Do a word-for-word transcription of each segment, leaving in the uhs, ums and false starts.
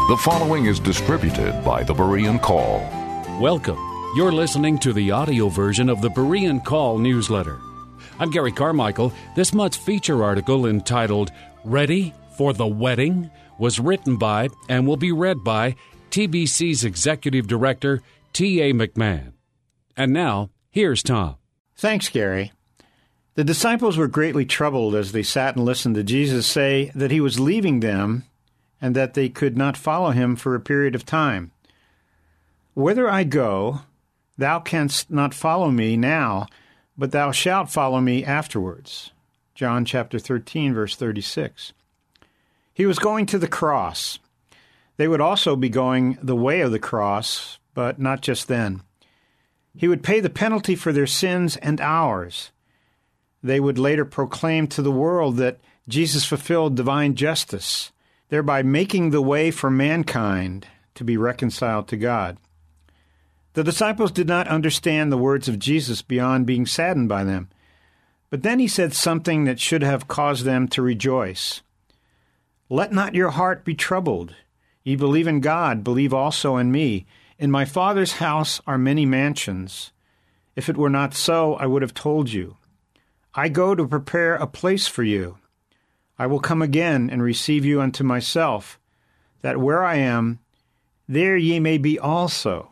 The following is distributed by the Berean Call. Welcome. You're listening to the audio version of the Berean Call newsletter. I'm Gary Carmichael. This month's feature article entitled Ready for the Wedding was written by and will be read by T B C's Executive Director, T A McMahon. And now, here's Tom. Thanks, Gary. The disciples were greatly troubled as they sat and listened to Jesus say that he was leaving them and that they could not follow him for a period of time. "Whither I go, thou canst not follow me now, but thou shalt follow me afterwards." John chapter thirteen, verse thirty-six. He was going to the cross. They would also be going the way of the cross, but not just then. He would pay the penalty for their sins and ours. They would later proclaim to the world that Jesus fulfilled divine justice, thereby making the way for mankind to be reconciled to God. The disciples did not understand the words of Jesus beyond being saddened by them. But then he said something that should have caused them to rejoice. "Let not your heart be troubled. Ye believe in God, believe also in me. In my Father's house are many mansions. If it were not so, I would have told you. I go to prepare a place for you. I will come again and receive you unto myself, that where I am, there ye may be also."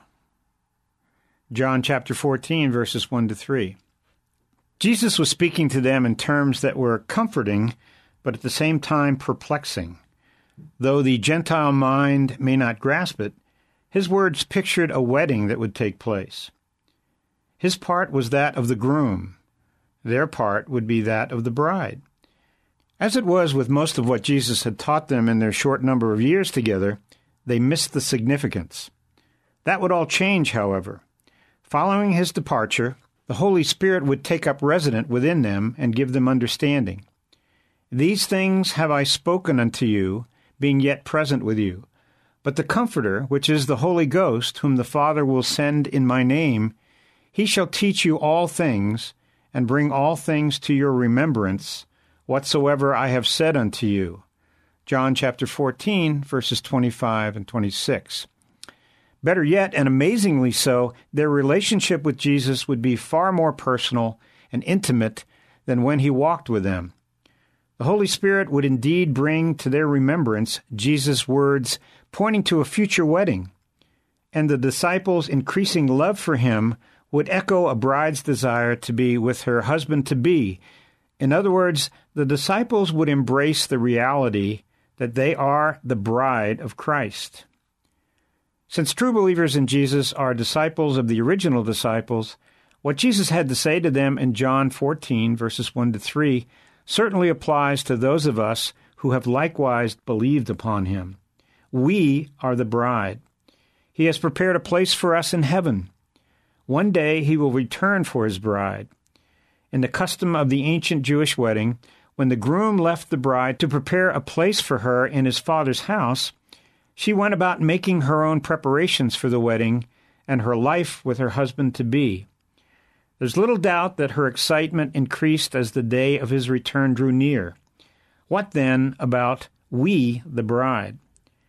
John chapter fourteen, verses one to three. Jesus was speaking to them in terms that were comforting, but at the same time perplexing. Though the Gentile mind may not grasp it, his words pictured a wedding that would take place. His part was that of the groom. Their part would be that of the bride. As it was with most of what Jesus had taught them in their short number of years together, they missed the significance. That would all change, however. Following his departure, the Holy Spirit would take up residence within them and give them understanding. "These things have I spoken unto you, being yet present with you. But the Comforter, which is the Holy Ghost, whom the Father will send in my name, he shall teach you all things, and bring all things to your remembrance, whatsoever I have said unto you." John chapter fourteen, verses twenty-five and twenty-six. Better yet, and amazingly so, their relationship with Jesus would be far more personal and intimate than when he walked with them. The Holy Spirit would indeed bring to their remembrance Jesus' words pointing to a future wedding, and the disciples' increasing love for him would echo a bride's desire to be with her husband-to-be. In other words, the disciples would embrace the reality that they are the bride of Christ. Since true believers in Jesus are disciples of the original disciples, what Jesus had to say to them in John fourteen, verses one to three, certainly applies to those of us who have likewise believed upon him. We are the bride. He has prepared a place for us in heaven. One day he will return for his bride. In the custom of the ancient Jewish wedding, when the groom left the bride to prepare a place for her in his father's house, she went about making her own preparations for the wedding and her life with her husband-to-be. There's little doubt that her excitement increased as the day of his return drew near. What then about we, the bride?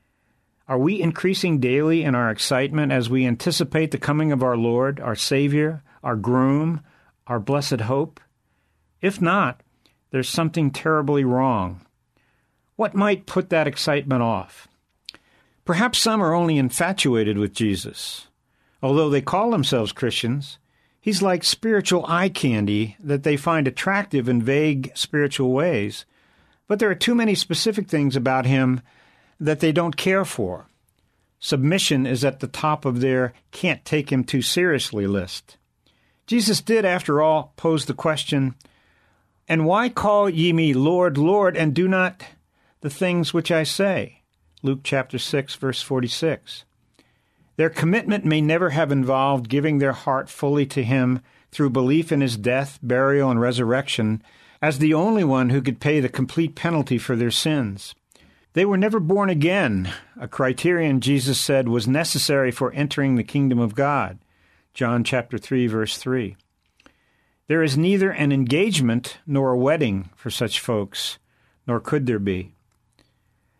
Are we increasing daily in our excitement as we anticipate the coming of our Lord, our Savior, our groom, our blessed hope? If not, there's something terribly wrong. What might put that excitement off? Perhaps some are only infatuated with Jesus. Although they call themselves Christians, he's like spiritual eye candy that they find attractive in vague spiritual ways. But there are too many specific things about him that they don't care for. Submission is at the top of their can't take him too seriously list. Jesus did, after all, pose the question, "And why call ye me Lord, Lord, and do not the things which I say?" Luke chapter six, verse forty-six. Their commitment may never have involved giving their heart fully to him through belief in his death, burial, and resurrection as the only one who could pay the complete penalty for their sins. They were never born again, a criterion Jesus said was necessary for entering the kingdom of God. John chapter three, verse three. There is neither an engagement nor a wedding for such folks, nor could there be.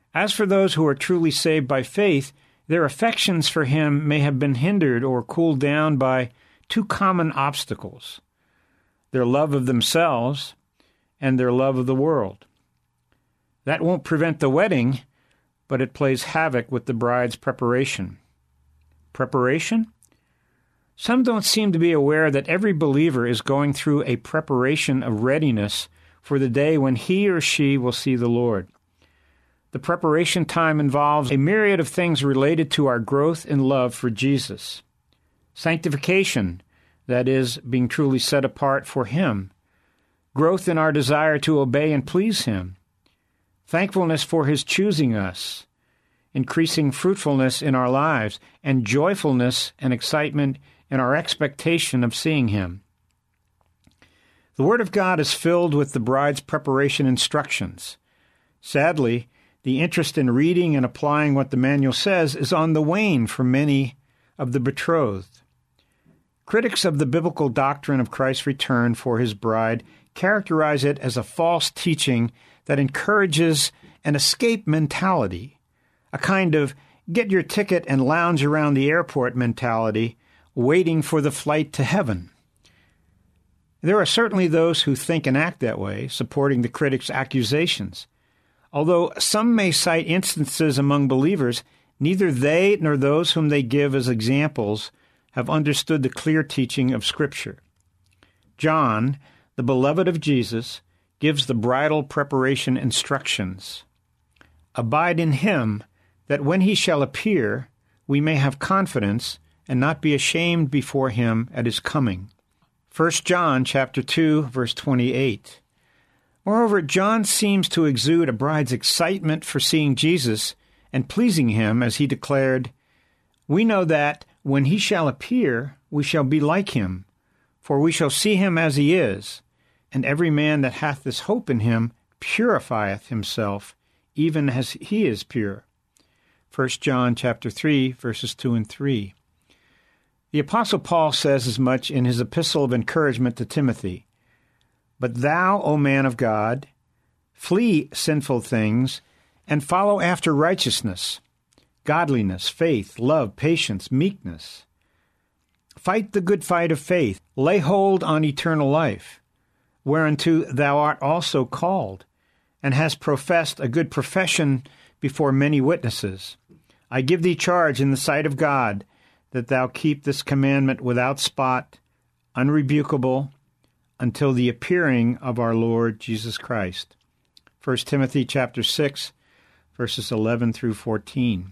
As for those who are truly saved by faith, their affections for him may have been hindered or cooled down by two common obstacles: their love of themselves and their love of the world. That won't prevent the wedding, but it plays havoc with the bride's preparation. Preparation? Some don't seem to be aware that every believer is going through a preparation of readiness for the day when he or she will see the Lord. The preparation time involves a myriad of things related to our growth in love for Jesus. Sanctification, that is, being truly set apart for Him. Growth in our desire to obey and please Him. Thankfulness for His choosing us. Increasing fruitfulness in our lives, and joyfulness and excitement in our expectation of seeing Him. The Word of God is filled with the bride's preparation instructions. Sadly, the interest in reading and applying what the manual says is on the wane for many of the betrothed. Critics of the biblical doctrine of Christ's return for His bride characterize it as a false teaching that encourages an escape mentality, a kind of get your ticket and lounge around the airport mentality, waiting for the flight to heaven. There are certainly those who think and act that way, supporting the critics' accusations. Although some may cite instances among believers, neither they nor those whom they give as examples have understood the clear teaching of Scripture. John, the beloved of Jesus, gives the bridal preparation instructions. Abide in Him, that when He shall appear, we may have confidence and not be ashamed before Him at His coming. First John chapter two, verse twenty-eight. Moreover, John seems to exude a bride's excitement for seeing Jesus and pleasing Him, as he declared, "We know that when He shall appear, we shall be like Him, for we shall see Him as He is. And every man that hath this hope in Him purifieth himself, even as He is pure." First John chapter three, verses two and three. The Apostle Paul says as much in his epistle of encouragement to Timothy. "But thou, O man of God, flee sinful things, and follow after righteousness, godliness, faith, love, patience, meekness. Fight the good fight of faith, lay hold on eternal life, whereunto thou art also called, and hast professed a good profession before many witnesses. I give thee charge in the sight of God, that thou keep this commandment without spot, unrebukable, until the appearing of our Lord Jesus Christ." First Timothy chapter six, verses eleven through fourteen.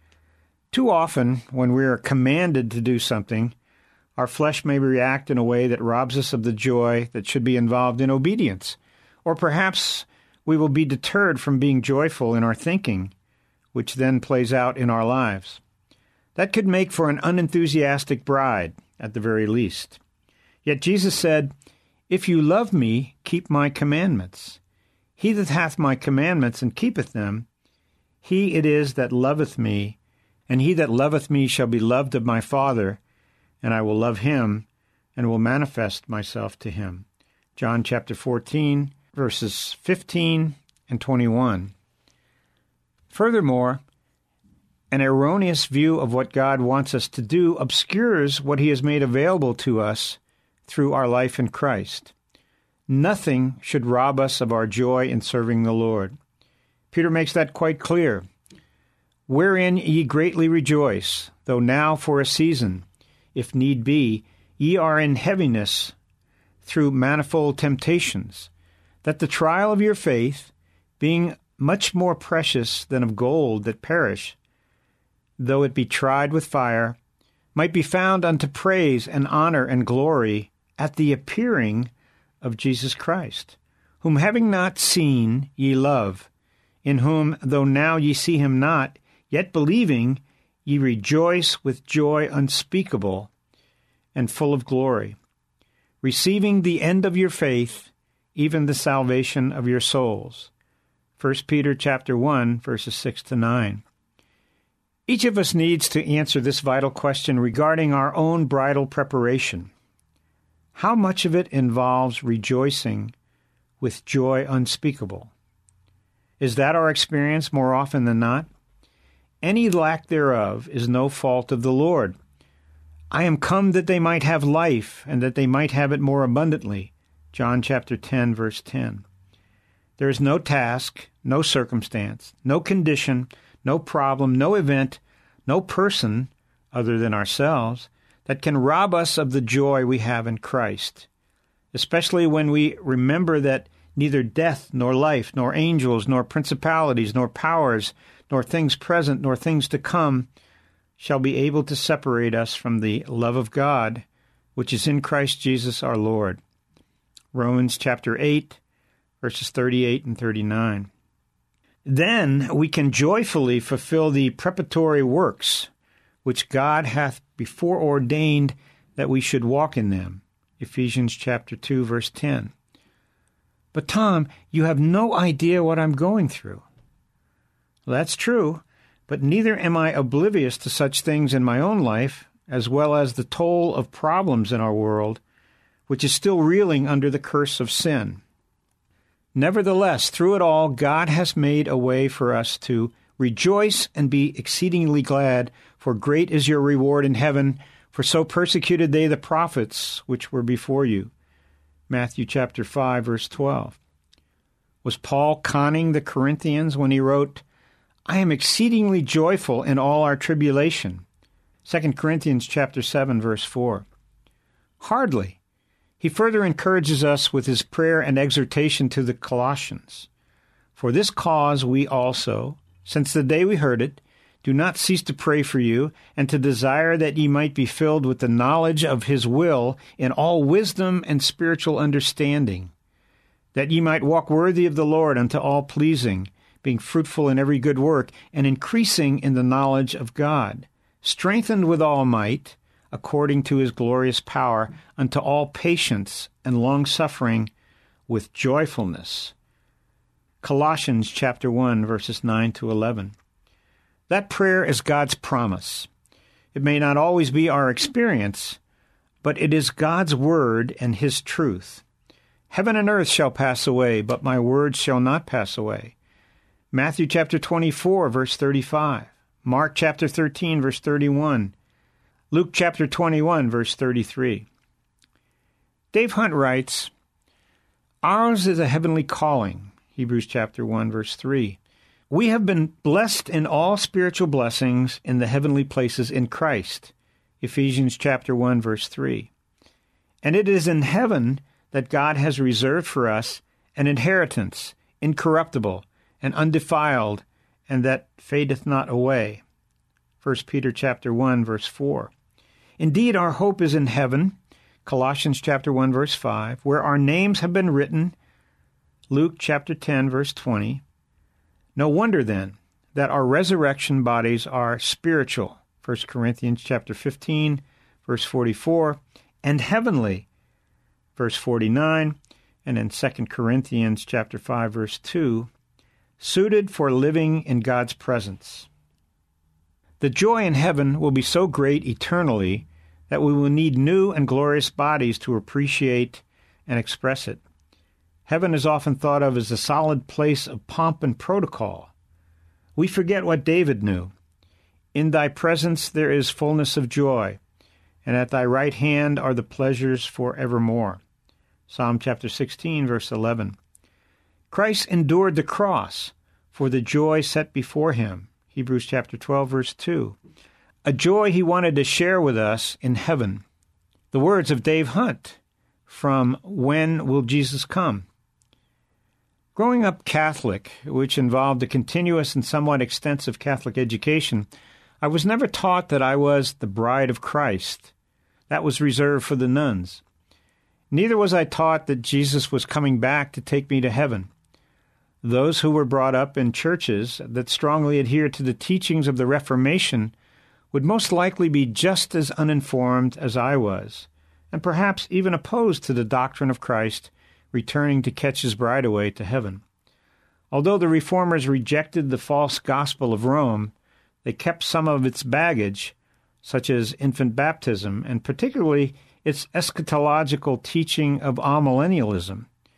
Too often, when we are commanded to do something, our flesh may react in a way that robs us of the joy that should be involved in obedience, or perhaps we will be deterred from being joyful in our thinking, which then plays out in our lives. That could make for an unenthusiastic bride, at the very least. Yet Jesus said, "If you love me, keep my commandments. He that hath my commandments and keepeth them, he it is that loveth me, and he that loveth me shall be loved of my Father, and I will love him, and will manifest myself to him." John chapter fourteen, verses fifteen and twenty-one. Furthermore, an erroneous view of what God wants us to do obscures what He has made available to us through our life in Christ. Nothing should rob us of our joy in serving the Lord. Peter makes that quite clear. "Wherein ye greatly rejoice, though now for a season, if need be, ye are in heaviness through manifold temptations, that the trial of your faith, being much more precious than of gold that perish, though it be tried with fire, might be found unto praise and honor and glory at the appearing of Jesus Christ, whom having not seen ye love, in whom, though now ye see Him not, yet believing, ye rejoice with joy unspeakable and full of glory, receiving the end of your faith, even the salvation of your souls." First Peter chapter one, verses six to nine. Each of us needs to answer this vital question regarding our own bridal preparation. How much of it involves rejoicing with joy unspeakable? Is that our experience more often than not? Any lack thereof is no fault of the Lord. I am come that they might have life, and that they might have it more abundantly. John chapter ten, verse ten. There is no task, no circumstance, no condition, no problem, no event, no person, other than ourselves, that can rob us of the joy we have in Christ, especially when we remember that neither death, nor life, nor angels, nor principalities, nor powers, nor things present, nor things to come, shall be able to separate us from the love of God, which is in Christ Jesus our Lord. Romans chapter eight, verses thirty-eight and thirty-nine. Then we can joyfully fulfill the preparatory works, which God hath before ordained that we should walk in them. Ephesians chapter two, verse ten. But Tom, you have no idea what I'm going through. Well, that's true, but neither am I oblivious to such things in my own life, as well as the toll of problems in our world, which is still reeling under the curse of sin. Nevertheless, through it all, God has made a way for us to rejoice and be exceedingly glad, for great is your reward in heaven, for so persecuted they the prophets which were before you. Matthew chapter five, verse twelve. Was Paul conning the Corinthians when he wrote, I am exceedingly joyful in all our tribulation? Second Corinthians chapter seven, verse four. Hardly. He further encourages us with his prayer and exhortation to the Colossians. For this cause we also, since the day we heard it, do not cease to pray for you, and to desire that ye might be filled with the knowledge of his will in all wisdom and spiritual understanding, that ye might walk worthy of the Lord unto all pleasing, being fruitful in every good work, and increasing in the knowledge of God, strengthened with all might, according to his glorious power, unto all patience and long-suffering with joyfulness. Colossians chapter one, verses nine to eleven. That prayer is God's promise. It may not always be our experience, but it is God's word and his truth. Heaven and earth shall pass away, but my words shall not pass away. Matthew chapter twenty-four, verse thirty-five. Mark chapter thirteen, verse thirty-one. Luke chapter twenty-one, verse thirty-three. Dave Hunt writes, Ours is a heavenly calling, Hebrews chapter one, verse three. We have been blessed in all spiritual blessings in the heavenly places in Christ, Ephesians chapter one, verse three. And it is in heaven that God has reserved for us an inheritance, incorruptible and undefiled, and that fadeth not away, First Peter chapter one, verse four. Indeed, our hope is in heaven, Colossians chapter one, verse five, where our names have been written, Luke chapter ten, verse twenty. No wonder, then, that our resurrection bodies are spiritual, First Corinthians chapter fifteen, verse forty-four, and heavenly, verse forty-nine, and in Second Corinthians chapter five, verse two, suited for living in God's presence. The joy in heaven will be so great eternally that we will need new and glorious bodies to appreciate and express it. Heaven is often thought of as a solid place of pomp and protocol. We forget what David knew. In thy presence there is fullness of joy, and at thy right hand are the pleasures for evermore. Psalm chapter sixteen, verse eleven. Christ endured the cross for the joy set before him. Hebrews chapter twelve, verse two. A joy he wanted to share with us in heaven. The words of Dave Hunt from When Will Jesus Come? Growing up Catholic, which involved a continuous and somewhat extensive Catholic education, I was never taught that I was the bride of Christ. That was reserved for the nuns. Neither was I taught that Jesus was coming back to take me to heaven. Those who were brought up in churches that strongly adhered to the teachings of the Reformation would most likely be just as uninformed as I was, and perhaps even opposed to the doctrine of Christ returning to catch his bride away to heaven. Although the Reformers rejected the false gospel of Rome, they kept some of its baggage, such as infant baptism, and particularly its eschatological teaching of amillennialism,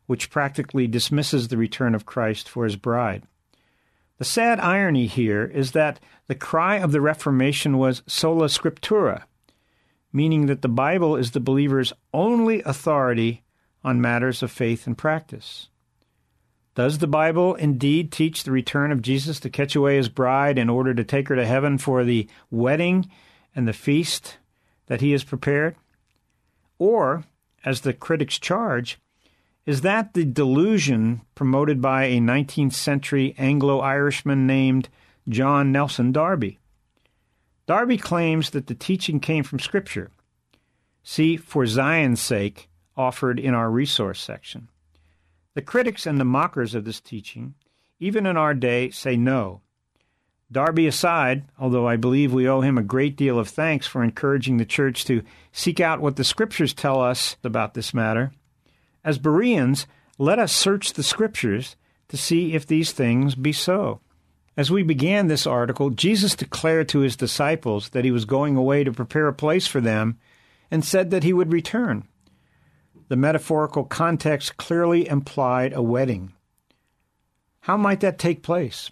which practically dismisses the return of Christ for his bride. The sad irony here is that the cry of the Reformation was sola scriptura, meaning that the Bible is the believer's only authority on matters of faith and practice. Does the Bible indeed teach the return of Jesus to catch away his bride in order to take her to heaven for the wedding and the feast that he has prepared? Or, as the critics charge, is that the delusion promoted by a nineteenth century Anglo-Irishman named John Nelson Darby? Darby claims that the teaching came from Scripture. See For Zion's Sake, offered in our resource section. The critics and the mockers of this teaching, even in our day, say no. Darby aside, although I believe we owe him a great deal of thanks for encouraging the church to seek out what the Scriptures tell us about this matter, as Bereans, let us search the Scriptures to see if these things be so. As we began this article, Jesus declared to his disciples that he was going away to prepare a place for them and said that he would return. The metaphorical context clearly implied a wedding. How might that take place?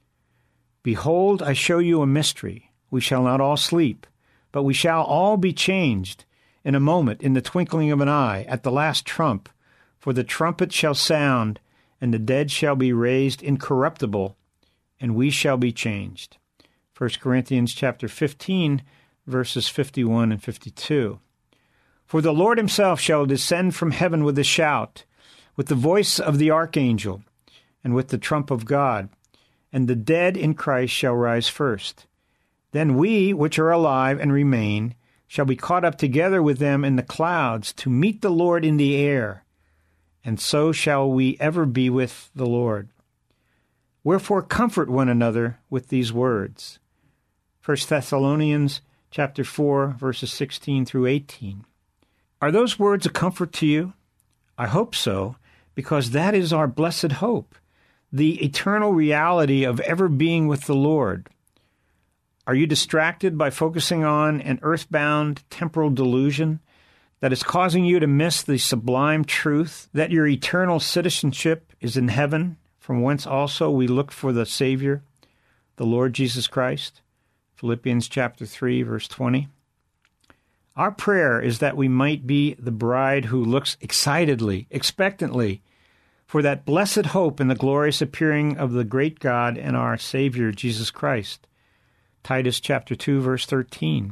Behold, I show you a mystery. We shall not all sleep, but we shall all be changed in a moment, in the twinkling of an eye, at the last trump. For the trumpet shall sound, and the dead shall be raised incorruptible, and we shall be changed. First Corinthians chapter fifteen, verses fifty-one and fifty-two. For the Lord himself shall descend from heaven with a shout, with the voice of the archangel, and with the trump of God, and the dead in Christ shall rise first. Then we, which are alive and remain, shall be caught up together with them in the clouds to meet the Lord in the air, and so shall we ever be with the Lord. Wherefore comfort one another with these words. First Thessalonians chapter four, verses sixteen through eighteen. Are those words a comfort to you? I hope so, because that is our blessed hope, the eternal reality of ever being with the Lord. Are you distracted by focusing on an earthbound temporal delusion that is causing you to miss the sublime truth that your eternal citizenship is in heaven, from whence also we look for the Savior, the Lord Jesus Christ? Philippians chapter three, verse twenty. Our prayer is that we might be the bride who looks excitedly, expectantly, for that blessed hope in the glorious appearing of the great God and our Savior, Jesus Christ. Titus chapter two, verse thirteen.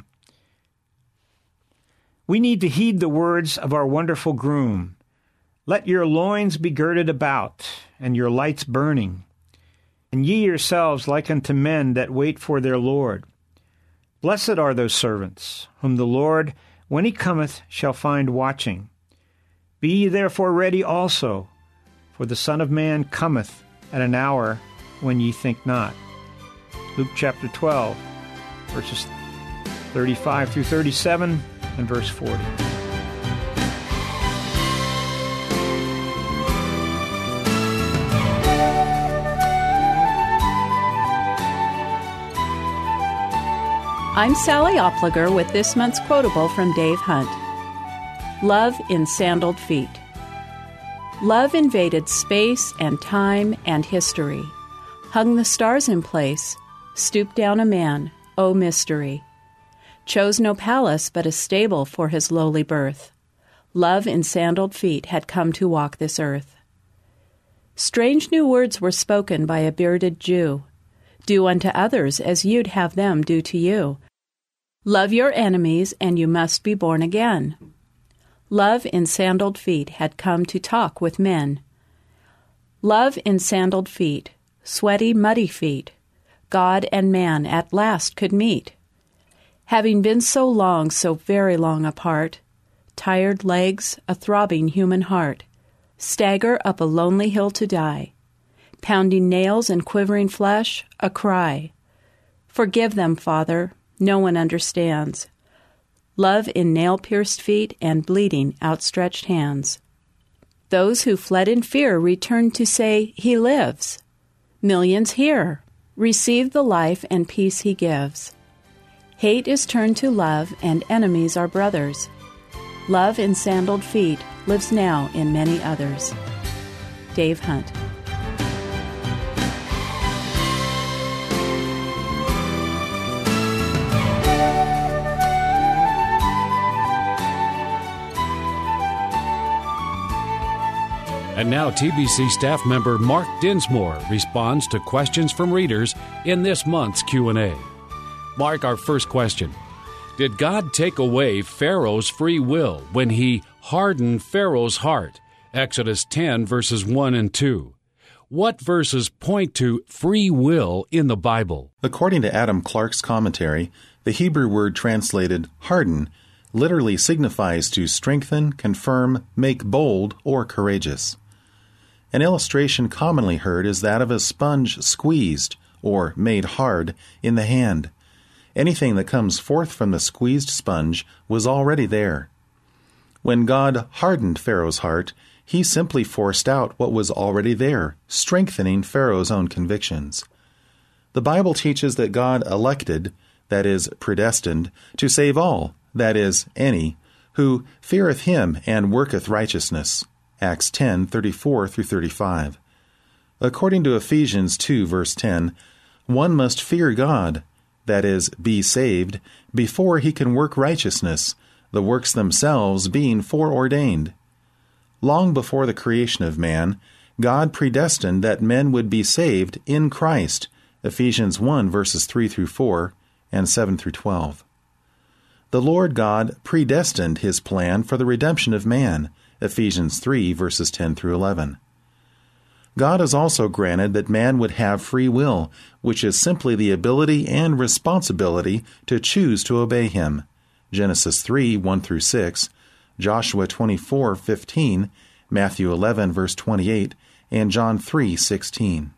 We need to heed the words of our wonderful groom. Let your loins be girded about, and your lights burning, and ye yourselves like unto men that wait for their Lord. Blessed are those servants, whom the Lord, when he cometh, shall find watching. Be ye therefore ready also, for the Son of Man cometh at an hour when ye think not. Luke chapter twelve, verses thirty-five through thirty-seven, and verse forty. I'm Sally Opliger with this month's quotable from Dave Hunt. Love in Sandaled Feet. Love invaded space and time and history, hung the stars in place, stooped down a man, oh mystery. Chose no palace but a stable for his lowly birth. Love in sandaled feet had come to walk this earth. Strange new words were spoken by a bearded Jew. Do unto others as you'd have them do to you. Love your enemies, and you must be born again. Love in sandaled feet had come to talk with men. Love in sandaled feet, sweaty, muddy feet, God and man at last could meet. Having been so long, so very long apart, tired legs, a throbbing human heart, stagger up a lonely hill to die, pounding nails and quivering flesh, a cry. Forgive them, Father, no one understands. Love in nail-pierced feet and bleeding, outstretched hands. Those who fled in fear returned to say, He lives. Millions here, receive the life and peace He gives. Hate is turned to love, and enemies are brothers. Love in sandaled feet lives now in many others. Dave Hunt. And now T B C staff member Mark Dinsmore responds to questions from readers in this month's Q and A. Mark, our first question. Did God take away Pharaoh's free will when he hardened Pharaoh's heart? Exodus ten, verses one and two. What verses point to free will in the Bible? According to Adam Clark's commentary, the Hebrew word translated harden literally signifies to strengthen, confirm, make bold, or courageous. An illustration commonly heard is that of a sponge squeezed, or made hard, in the hand. Anything that comes forth from the squeezed sponge was already there. When God hardened Pharaoh's heart, he simply forced out what was already there, strengthening Pharaoh's own convictions. The Bible teaches that God elected, that is, predestined, to save all, that is, any, who feareth him and worketh righteousness. Acts ten, thirty-four through thirty-five. According to Ephesians two, verse ten, one must fear God, that is, be saved, before he can work righteousness, the works themselves being foreordained. Long before the creation of man, God predestined that men would be saved in Christ, Ephesians one, verses three through four, and seven through twelve. The Lord God predestined his plan for the redemption of man, Ephesians three, verses ten through eleven. God has also granted that man would have free will, which is simply the ability and responsibility to choose to obey him. Genesis three, one through six, Joshua twenty-four, fifteen, Matthew eleven, verse twenty-eight, and John three, sixteen.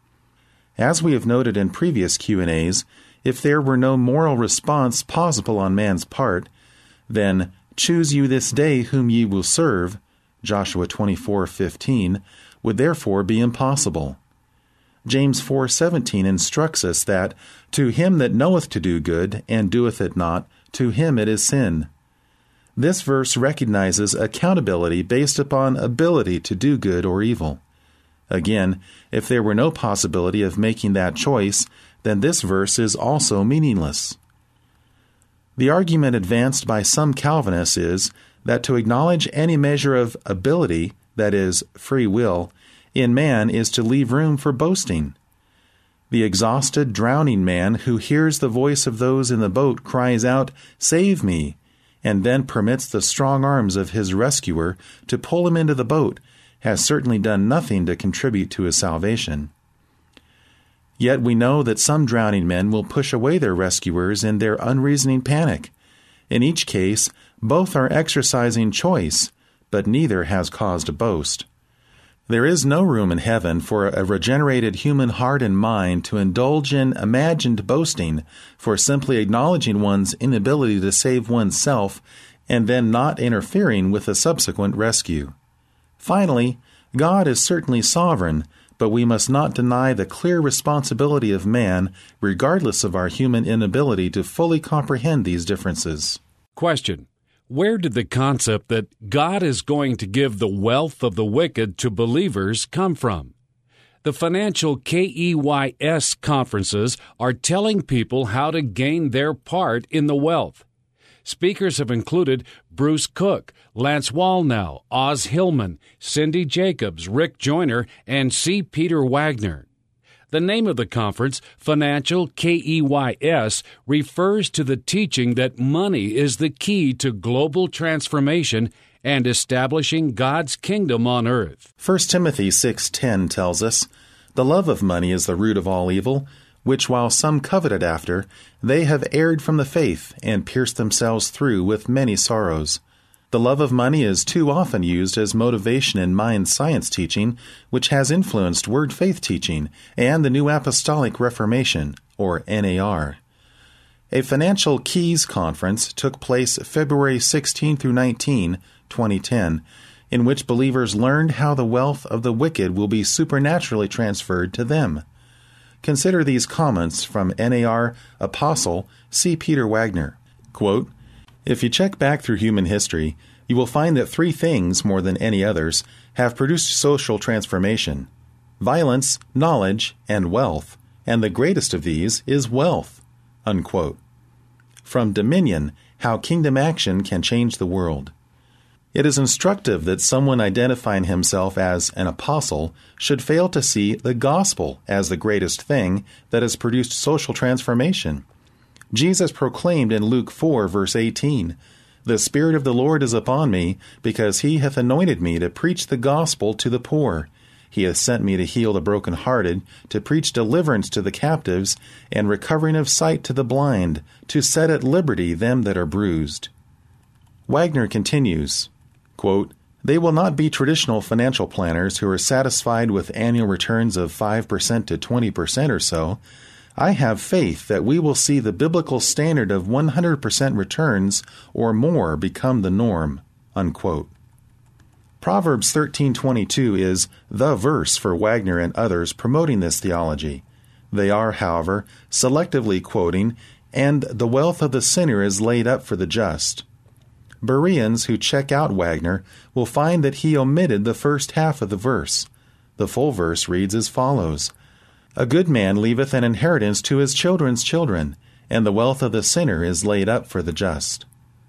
As we have noted in previous Q and A's, if there were no moral response possible on man's part, then choose you this day whom ye will serve, Joshua twenty-four, fifteen, would therefore be impossible. James four, seventeen instructs us that, to him that knoweth to do good, and doeth it not, to him it is sin. This verse recognizes accountability based upon ability to do good or evil. Again, if there were no possibility of making that choice, then this verse is also meaningless. The argument advanced by some Calvinists is that to acknowledge any measure of ability, that is, free will, in man is to leave room for boasting. The exhausted, drowning man who hears the voice of those in the boat cries out, "Save me," and then permits the strong arms of his rescuer to pull him into the boat, has certainly done nothing to contribute to his salvation. Yet we know that some drowning men will push away their rescuers in their unreasoning panic. In each case, both are exercising choice, but neither has cause to boast. There is no room in heaven for a regenerated human heart and mind to indulge in imagined boasting for simply acknowledging one's inability to save oneself and then not interfering with a subsequent rescue. Finally, God is certainly sovereign, but we must not deny the clear responsibility of man, regardless of our human inability to fully comprehend these differences. Question. Where did the concept that God is going to give the wealth of the wicked to believers come from? The financial K E Y S conferences are telling people how to gain their part in the wealth. Speakers have included Bruce Cook, Lance Wallnau, Oz Hillman, Cindy Jacobs, Rick Joyner, and C. Peter Wagner. The name of the conference, Financial K E Y S, refers to the teaching that money is the key to global transformation and establishing God's kingdom on earth. First Timothy six ten tells us, "The love of money is the root of all evil, which while some coveted after, they have erred from the faith, and pierced themselves through with many sorrows." The love of money is too often used as motivation in mind science teaching, which has influenced word faith teaching and the New Apostolic Reformation, or N A R. A Financial Keys conference took place February sixteenth through nineteenth, twenty ten, in which believers learned how the wealth of the wicked will be supernaturally transferred to them. Consider these comments from N A R Apostle C. Peter Wagner. Quote, "If you check back through human history, You will find that three things, more than any others, have produced social transformation: violence, knowledge, and wealth, and the greatest of these is wealth." Unquote. From Dominion, How Kingdom Action Can Change the World. It is instructive that someone identifying himself as an apostle should fail to see the gospel as the greatest thing that has produced social transformation. Jesus proclaimed in Luke four, verse eighteen, "The Spirit of the Lord is upon me, because he hath anointed me to preach the gospel to the poor. He hath sent me to heal the brokenhearted, to preach deliverance to the captives, and recovering of sight to the blind, to set at liberty them that are bruised." Wagner continues, quote, "They will not be traditional financial planners who are satisfied with annual returns of five percent to twenty percent or so. I have faith that we will see the biblical standard of one hundred percent returns or more become the norm." Unquote. Proverbs thirteen twenty-two is the verse for Wagner and others promoting this theology. They are, however, selectively quoting, "And the wealth of the sinner is laid up for the just." Bereans who check out Wagner will find that he omitted the first half of the verse. The full verse reads as follows: "A good man leaveth an inheritance to his children's children, and the wealth of the sinner is laid up for the just."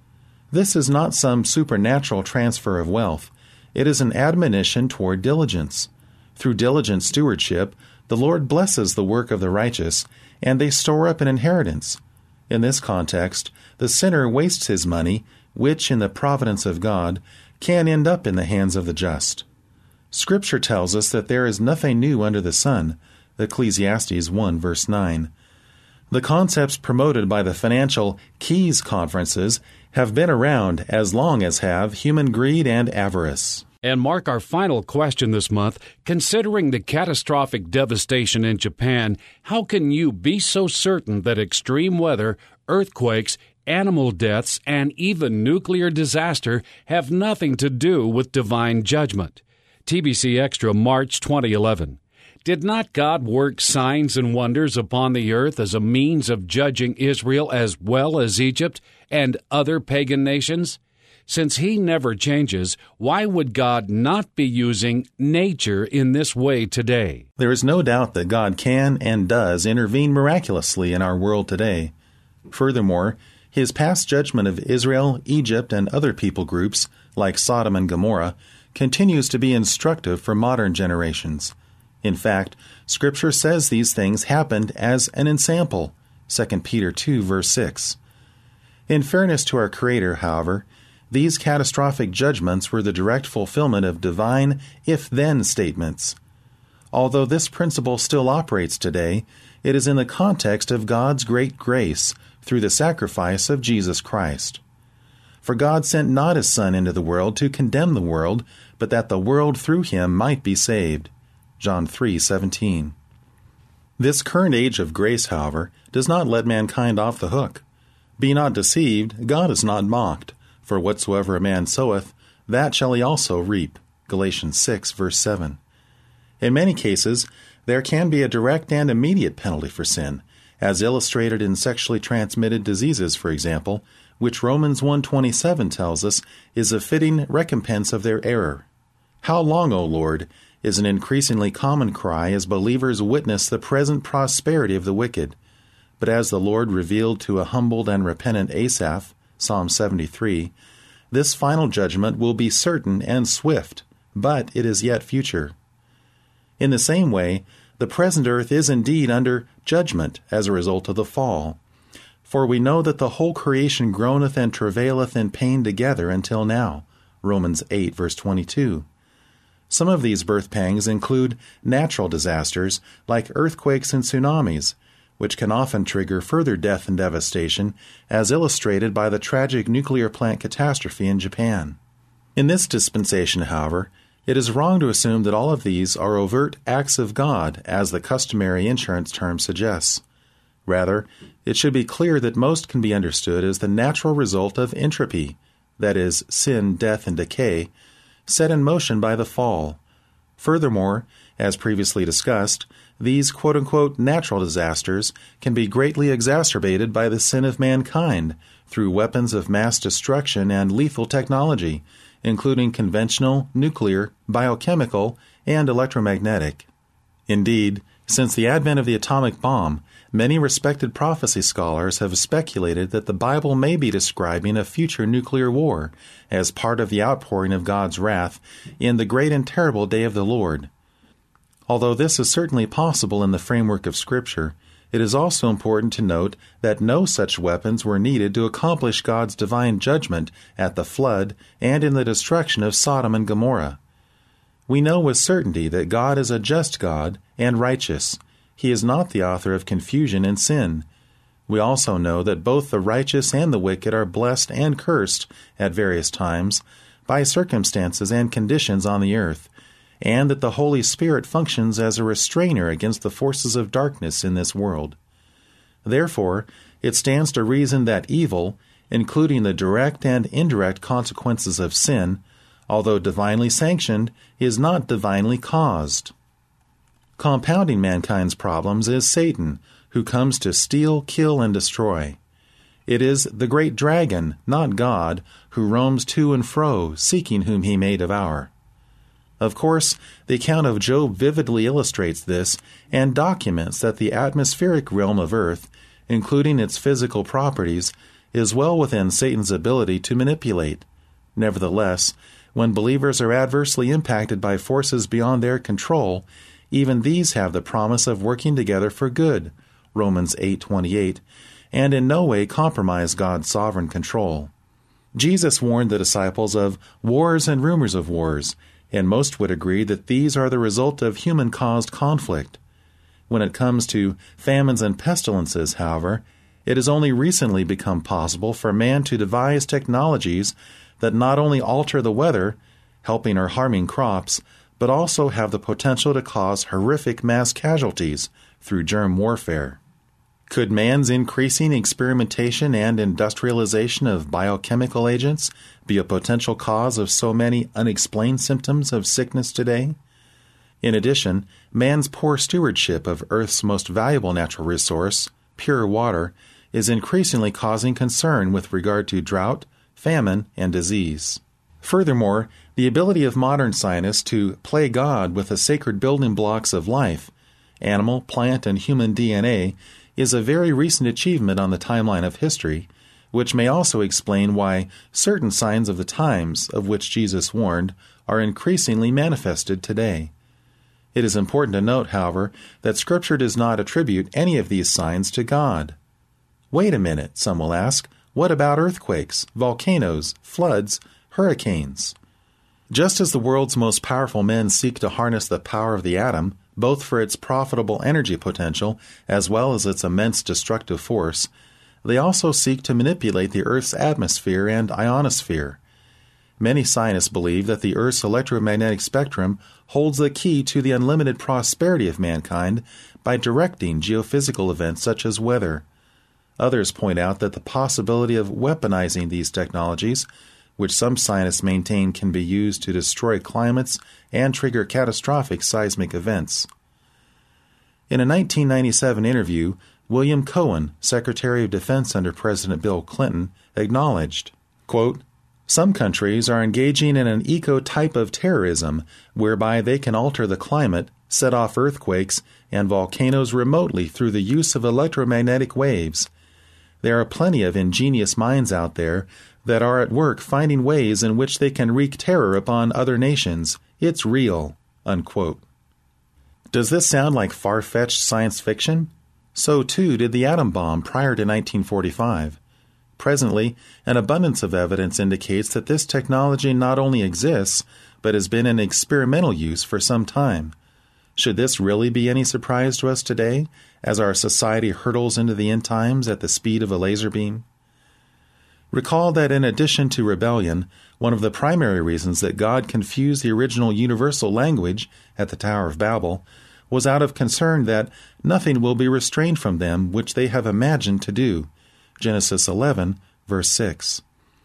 This is not some supernatural transfer of wealth. It is an admonition toward diligence. Through diligent stewardship, the Lord blesses the work of the righteous, and they store up an inheritance. In this context, the sinner wastes his money, which, in the providence of God, can end up in the hands of the just. Scripture tells us that there is nothing new under the sun, Ecclesiastes one, verse nine. The concepts promoted by the financial Keys conferences have been around as long as have human greed and avarice. And mark our final question this month. Considering the catastrophic devastation in Japan, how can you be so certain that extreme weather, earthquakes, animal deaths, and even nuclear disaster have nothing to do with divine judgment? T B C Extra, March twenty eleven. Did not God work signs and wonders upon the earth as a means of judging Israel as well as Egypt and other pagan nations? Since he never changes, why would God not be using nature in this way today? There is no doubt that God can and does intervene miraculously in our world today. Furthermore, his past judgment of Israel, Egypt, and other people groups, like Sodom and Gomorrah, continues to be instructive for modern generations. In fact, Scripture says these things happened as an ensample, Second Peter two, verse six. In fairness to our Creator, however, these catastrophic judgments were the direct fulfillment of divine if-then statements. Although this principle still operates today, it is in the context of God's great grace through the sacrifice of Jesus Christ. For God sent not his Son into the world to condemn the world, but that the world through him might be saved. John three seventeen. This current age of grace, however, does not let mankind off the hook. Be not deceived, God is not mocked. For whatsoever a man soweth, that shall he also reap. Galatians six, verse seven. In many cases, there can be a direct and immediate penalty for sin, as illustrated in sexually transmitted diseases, for example, which Romans one twenty-seven tells us is a fitting recompense of their error. "How long, O Lord?" is an increasingly common cry as believers witness the present prosperity of the wicked. But as the Lord revealed to a humbled and repentant Asaph, Psalm seventy-three, this final judgment will be certain and swift, but it is yet future. In the same way, the present earth is indeed under judgment as a result of the fall. For we know that the whole creation groaneth and travaileth in pain together until now. Romans eight, verse twenty-two. Some of these birth pangs include natural disasters like earthquakes and tsunamis, which can often trigger further death and devastation, as illustrated by the tragic nuclear plant catastrophe in Japan. In this dispensation, however, it is wrong to assume that all of these are overt acts of God, as the customary insurance term suggests. Rather, it should be clear that most can be understood as the natural result of entropy, that is, sin, death, and decay, set in motion by the fall. Furthermore, as previously discussed, these quote-unquote natural disasters can be greatly exacerbated by the sin of mankind through weapons of mass destruction and lethal technology, including conventional, nuclear, biochemical, and electromagnetic. Indeed, since the advent of the atomic bomb, many respected prophecy scholars have speculated that the Bible may be describing a future nuclear war as part of the outpouring of God's wrath in the great and terrible day of the Lord. Although this is certainly possible in the framework of Scripture, it is also important to note that no such weapons were needed to accomplish God's divine judgment at the flood and in the destruction of Sodom and Gomorrah. We know with certainty that God is a just God and righteous. He is not the author of confusion and sin. We also know that both the righteous and the wicked are blessed and cursed at various times by circumstances and conditions on the earth, and that the Holy Spirit functions as a restrainer against the forces of darkness in this world. Therefore, it stands to reason that evil, including the direct and indirect consequences of sin, although divinely sanctioned, is not divinely caused. Compounding mankind's problems is Satan, who comes to steal, kill, and destroy. It is the great dragon, not God, who roams to and fro, seeking whom he may devour. Of course, the account of Job vividly illustrates this and documents that the atmospheric realm of earth, including its physical properties, is well within Satan's ability to manipulate. Nevertheless, when believers are adversely impacted by forces beyond their control, even these have the promise of working together for good, Romans eight twenty-eight, and in no way compromise God's sovereign control. Jesus warned the disciples of wars and rumors of wars, and most would agree that these are the result of human-caused conflict. When it comes to famines and pestilences, however, it has only recently become possible for man to devise technologies that not only alter the weather, helping or harming crops, but also have the potential to cause horrific mass casualties through germ warfare. Could man's increasing experimentation and industrialization of biochemical agents be a potential cause of so many unexplained symptoms of sickness today? In addition, man's poor stewardship of Earth's most valuable natural resource, pure water, is increasingly causing concern with regard to drought, famine, and disease. Furthermore, the ability of modern scientists to play God with the sacred building blocks of life, animal, plant, and human D N A, is a very recent achievement on the timeline of history, which may also explain why certain signs of the times, of which Jesus warned, are increasingly manifested today. It is important to note, however, that Scripture does not attribute any of these signs to God. Wait a minute, some will ask, what about earthquakes, volcanoes, floods, hurricanes? Just as the world's most powerful men seek to harness the power of the atom, both for its profitable energy potential as well as its immense destructive force, they also seek to manipulate the Earth's atmosphere and ionosphere. Many scientists believe that the Earth's electromagnetic spectrum holds the key to the unlimited prosperity of mankind by directing geophysical events such as weather. Others point out that the possibility of weaponizing these technologies, which some scientists maintain can be used to destroy climates and trigger catastrophic seismic events. In a nineteen ninety-seven interview, William Cohen, Secretary of Defense under President Bill Clinton, acknowledged, quote, "Some countries are engaging in an eco-type of terrorism whereby they can alter the climate, set off earthquakes and volcanoes remotely through the use of electromagnetic waves. There are plenty of ingenious minds out there that are at work finding ways in which they can wreak terror upon other nations. It's real." Unquote. Does this sound like far-fetched science fiction? So too did the atom bomb prior to nineteen forty-five. Presently, an abundance of evidence indicates that this technology not only exists, but has been in experimental use for some time. Should this really be any surprise to us today, as our society hurtles into the end times at the speed of a laser beam? Recall that in addition to rebellion, one of the primary reasons that God confused the original universal language at the Tower of Babel was out of concern that nothing will be restrained from them which they have imagined to do. Genesis eleven, verse six.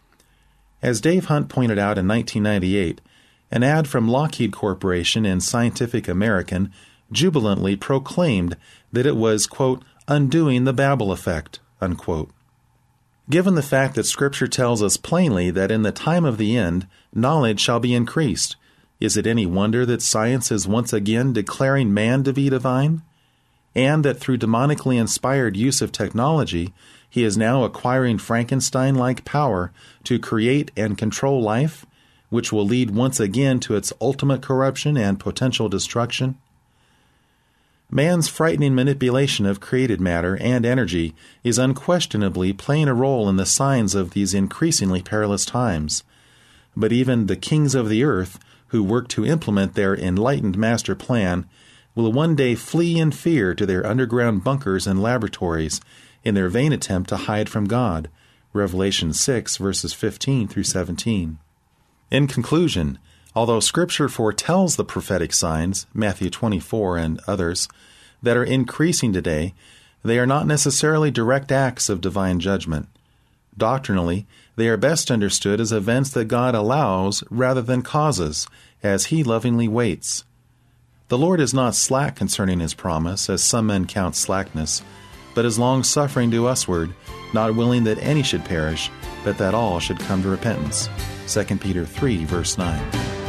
As Dave Hunt pointed out in nineteen ninety-eight, an ad from Lockheed Corporation in Scientific American jubilantly proclaimed that it was, quote, undoing the Babel effect, unquote. Given the fact that Scripture tells us plainly that in the time of the end, knowledge shall be increased, is it any wonder that science is once again declaring man to be divine? And that through demonically inspired use of technology, he is now acquiring Frankenstein-like power to create and control life, which will lead once again to its ultimate corruption and potential destruction? Man's frightening manipulation of created matter and energy is unquestionably playing a role in the signs of these increasingly perilous times. But even the kings of the earth, who work to implement their enlightened master plan, will one day flee in fear to their underground bunkers and laboratories in their vain attempt to hide from God. Revelation six, verses fifteen through seventeen. In conclusion, although Scripture foretells the prophetic signs, Matthew twenty-four and others, that are increasing today, they are not necessarily direct acts of divine judgment. Doctrinally, they are best understood as events that God allows rather than causes, as He lovingly waits. The Lord is not slack concerning His promise, as some men count slackness, but is long-suffering to usward, not willing that any should perish, but that all should come to repentance. Second Peter three, verse nine.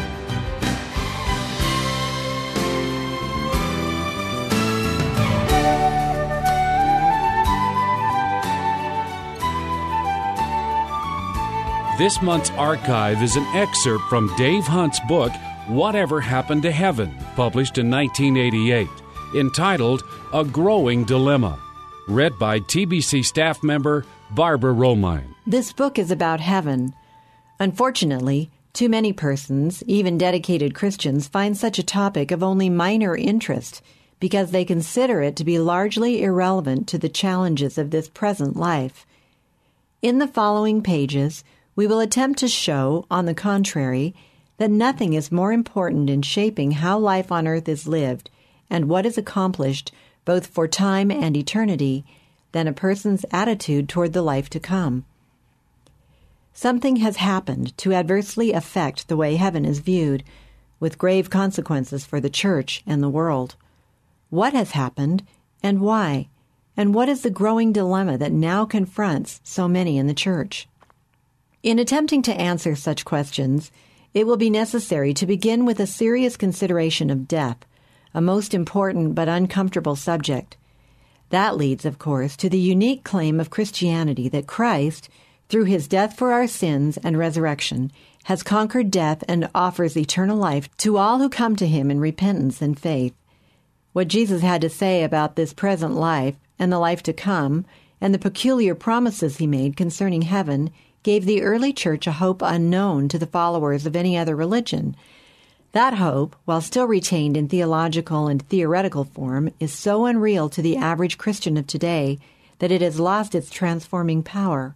This month's archive is an excerpt from Dave Hunt's book, Whatever Happened to Heaven, published in nineteen eighty-eight, entitled A Growing Dilemma, read by T B C staff member Barbara Romine. This book is about heaven. Unfortunately, too many persons, even dedicated Christians, find such a topic of only minor interest because they consider it to be largely irrelevant to the challenges of this present life. In the following pages, we will attempt to show, on the contrary, that nothing is more important in shaping how life on earth is lived and what is accomplished both for time and eternity than a person's attitude toward the life to come. Something has happened to adversely affect the way heaven is viewed, with grave consequences for the church and the world. What has happened, and why? And what is the growing dilemma that now confronts so many in the church? In attempting to answer such questions, it will be necessary to begin with a serious consideration of death, a most important but uncomfortable subject. That leads, of course, to the unique claim of Christianity that Christ, through His death for our sins and resurrection, has conquered death and offers eternal life to all who come to Him in repentance and faith. What Jesus had to say about this present life and the life to come, and the peculiar promises He made concerning heaven, gave the early church a hope unknown to the followers of any other religion. That hope, while still retained in theological and theoretical form, is so unreal to the average Christian of today that it has lost its transforming power.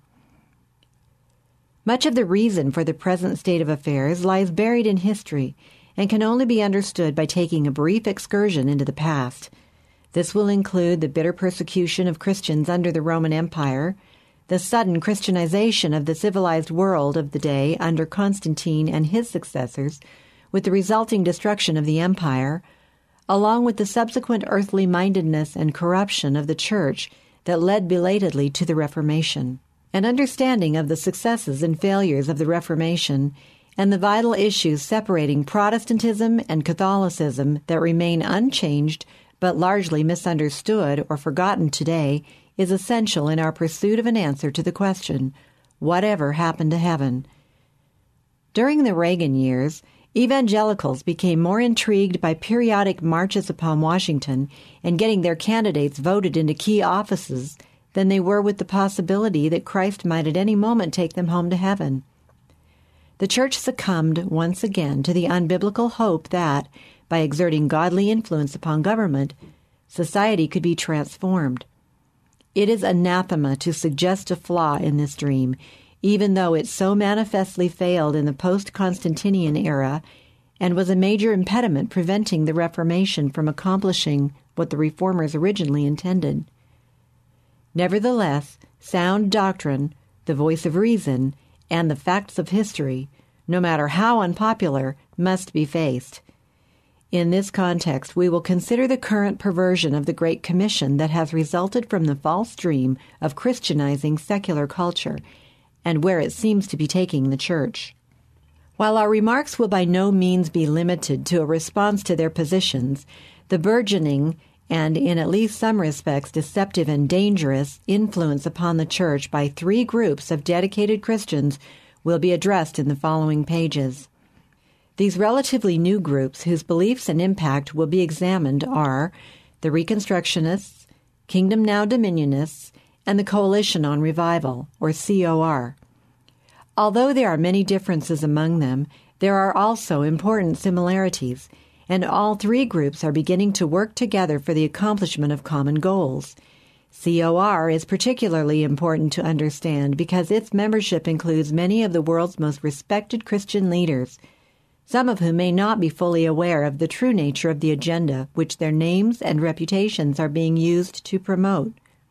Much of the reason for the present state of affairs lies buried in history and can only be understood by taking a brief excursion into the past. This will include the bitter persecution of Christians under the Roman Empire, the sudden Christianization of the civilized world of the day under Constantine and his successors, with the resulting destruction of the empire, along with the subsequent earthly mindedness and corruption of the church that led belatedly to the Reformation. An understanding of the successes and failures of the Reformation and the vital issues separating Protestantism and Catholicism that remain unchanged but largely misunderstood or forgotten today is essential in our pursuit of an answer to the question, whatever happened to heaven? During the Reagan years, evangelicals became more intrigued by periodic marches upon Washington and getting their candidates voted into key offices than they were with the possibility that Christ might at any moment take them home to heaven. The church succumbed once again to the unbiblical hope that, by exerting godly influence upon government, society could be transformed. It is anathema to suggest a flaw in this dream, even though it so manifestly failed in the post-Constantinian era and was a major impediment preventing the Reformation from accomplishing what the Reformers originally intended. Nevertheless, sound doctrine, the voice of reason, and the facts of history, no matter how unpopular, must be faced. In this context, we will consider the current perversion of the Great Commission that has resulted from the false dream of Christianizing secular culture and where it seems to be taking the church. While our remarks will by no means be limited to a response to their positions, the burgeoning and, in at least some respects, deceptive and dangerous influence upon the church by three groups of dedicated Christians will be addressed in the following pages. These relatively new groups, whose beliefs and impact will be examined, are the Reconstructionists, Kingdom Now Dominionists, and the Coalition on Revival, or C O R. Although there are many differences among them, there are also important similarities, and all three groups are beginning to work together for the accomplishment of common goals. C O R is particularly important to understand because its membership includes many of the world's most respected Christian leaders, some of whom may not be fully aware of the true nature of the agenda which their names and reputations are being used to promote.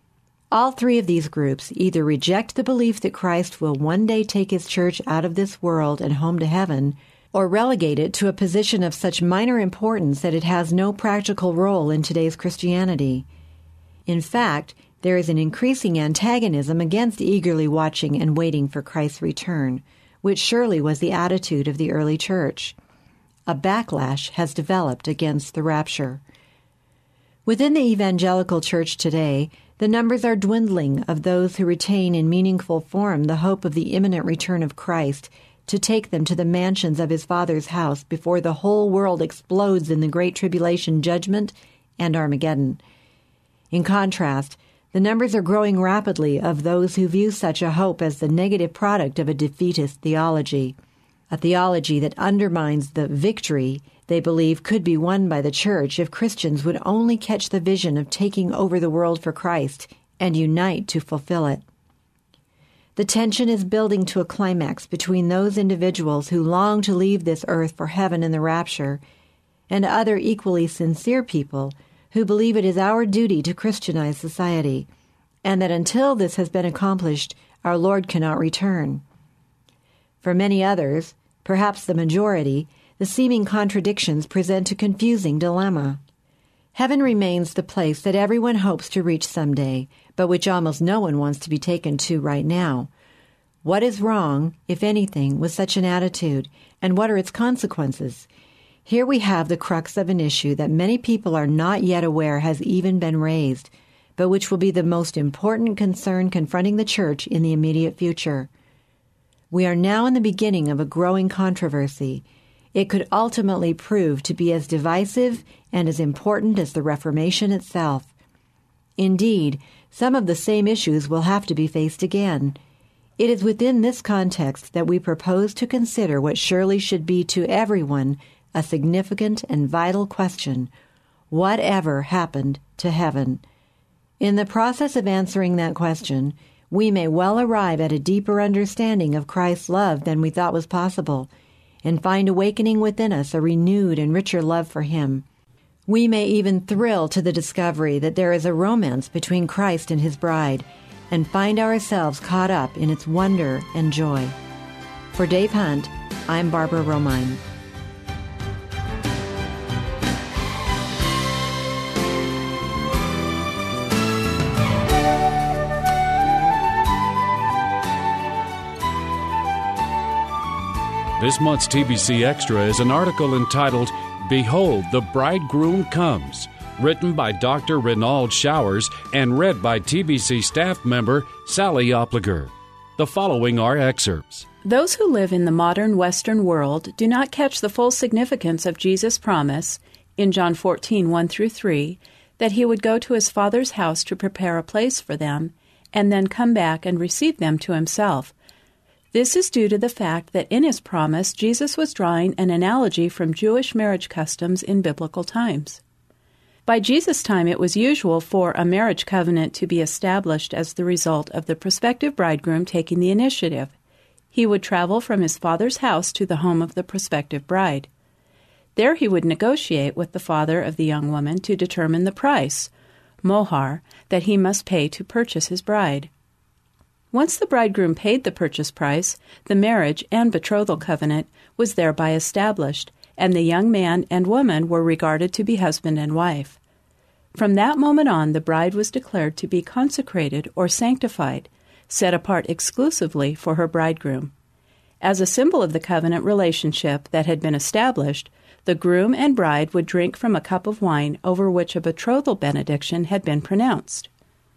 All three of these groups either reject the belief that Christ will one day take his church out of this world and home to heaven, or relegate it to a position of such minor importance that it has no practical role in today's Christianity. In fact, there is an increasing antagonism against eagerly watching and waiting for Christ's return, which surely was the attitude of the early church. A backlash has developed against the rapture. Within the evangelical church today, the numbers are dwindling of those who retain in meaningful form the hope of the imminent return of Christ to take them to the mansions of his Father's house before the whole world explodes in the Great Tribulation judgment and Armageddon. In contrast, the numbers are growing rapidly of those who view such a hope as the negative product of a defeatist theology, a theology that undermines the victory they believe could be won by the church if Christians would only catch the vision of taking over the world for Christ and unite to fulfill it. The tension is building to a climax between those individuals who long to leave this earth for heaven in the rapture and other equally sincere people who believe it is our duty to Christianize society, and that until this has been accomplished, our Lord cannot return. For many others, perhaps the majority, the seeming contradictions present a confusing dilemma. Heaven remains the place that everyone hopes to reach someday, but which almost no one wants to be taken to right now. What is wrong, if anything, with such an attitude, and what are its consequences? Here we have the crux of an issue that many people are not yet aware has even been raised, but which will be the most important concern confronting the church in the immediate future. We are now in the beginning of a growing controversy. It could ultimately prove to be as divisive and as important as the Reformation itself. Indeed, some of the same issues will have to be faced again. It is within this context that we propose to consider what surely should be to everyone a significant and vital question: whatever happened to heaven? In the process of answering that question, we may well arrive at a deeper understanding of Christ's love than we thought was possible, and find awakening within us a renewed and richer love for him. We may even thrill to the discovery that there is a romance between Christ and his bride, and find ourselves caught up in its wonder and joy. For Dave Hunt, I'm Barbara Romine. This month's T B C Extra is an article entitled, Behold, the Bridegroom Comes, written by Doctor Renald Showers and read by T B C staff member Sally Opliger. The following are excerpts. Those who live in the modern Western world do not catch the full significance of Jesus' promise in John fourteen, one through three, that he would go to his Father's house to prepare a place for them, and then come back and receive them to himself. This is due to the fact that in his promise, Jesus was drawing an analogy from Jewish marriage customs in biblical times. By Jesus' time, it was usual for a marriage covenant to be established as the result of the prospective bridegroom taking the initiative. He would travel from his father's house to the home of the prospective bride. There he would negotiate with the father of the young woman to determine the price, mohar, that he must pay to purchase his bride. Once the bridegroom paid the purchase price, the marriage and betrothal covenant was thereby established, and the young man and woman were regarded to be husband and wife. From that moment on, the bride was declared to be consecrated or sanctified, set apart exclusively for her bridegroom. As a symbol of the covenant relationship that had been established, the groom and bride would drink from a cup of wine over which a betrothal benediction had been pronounced.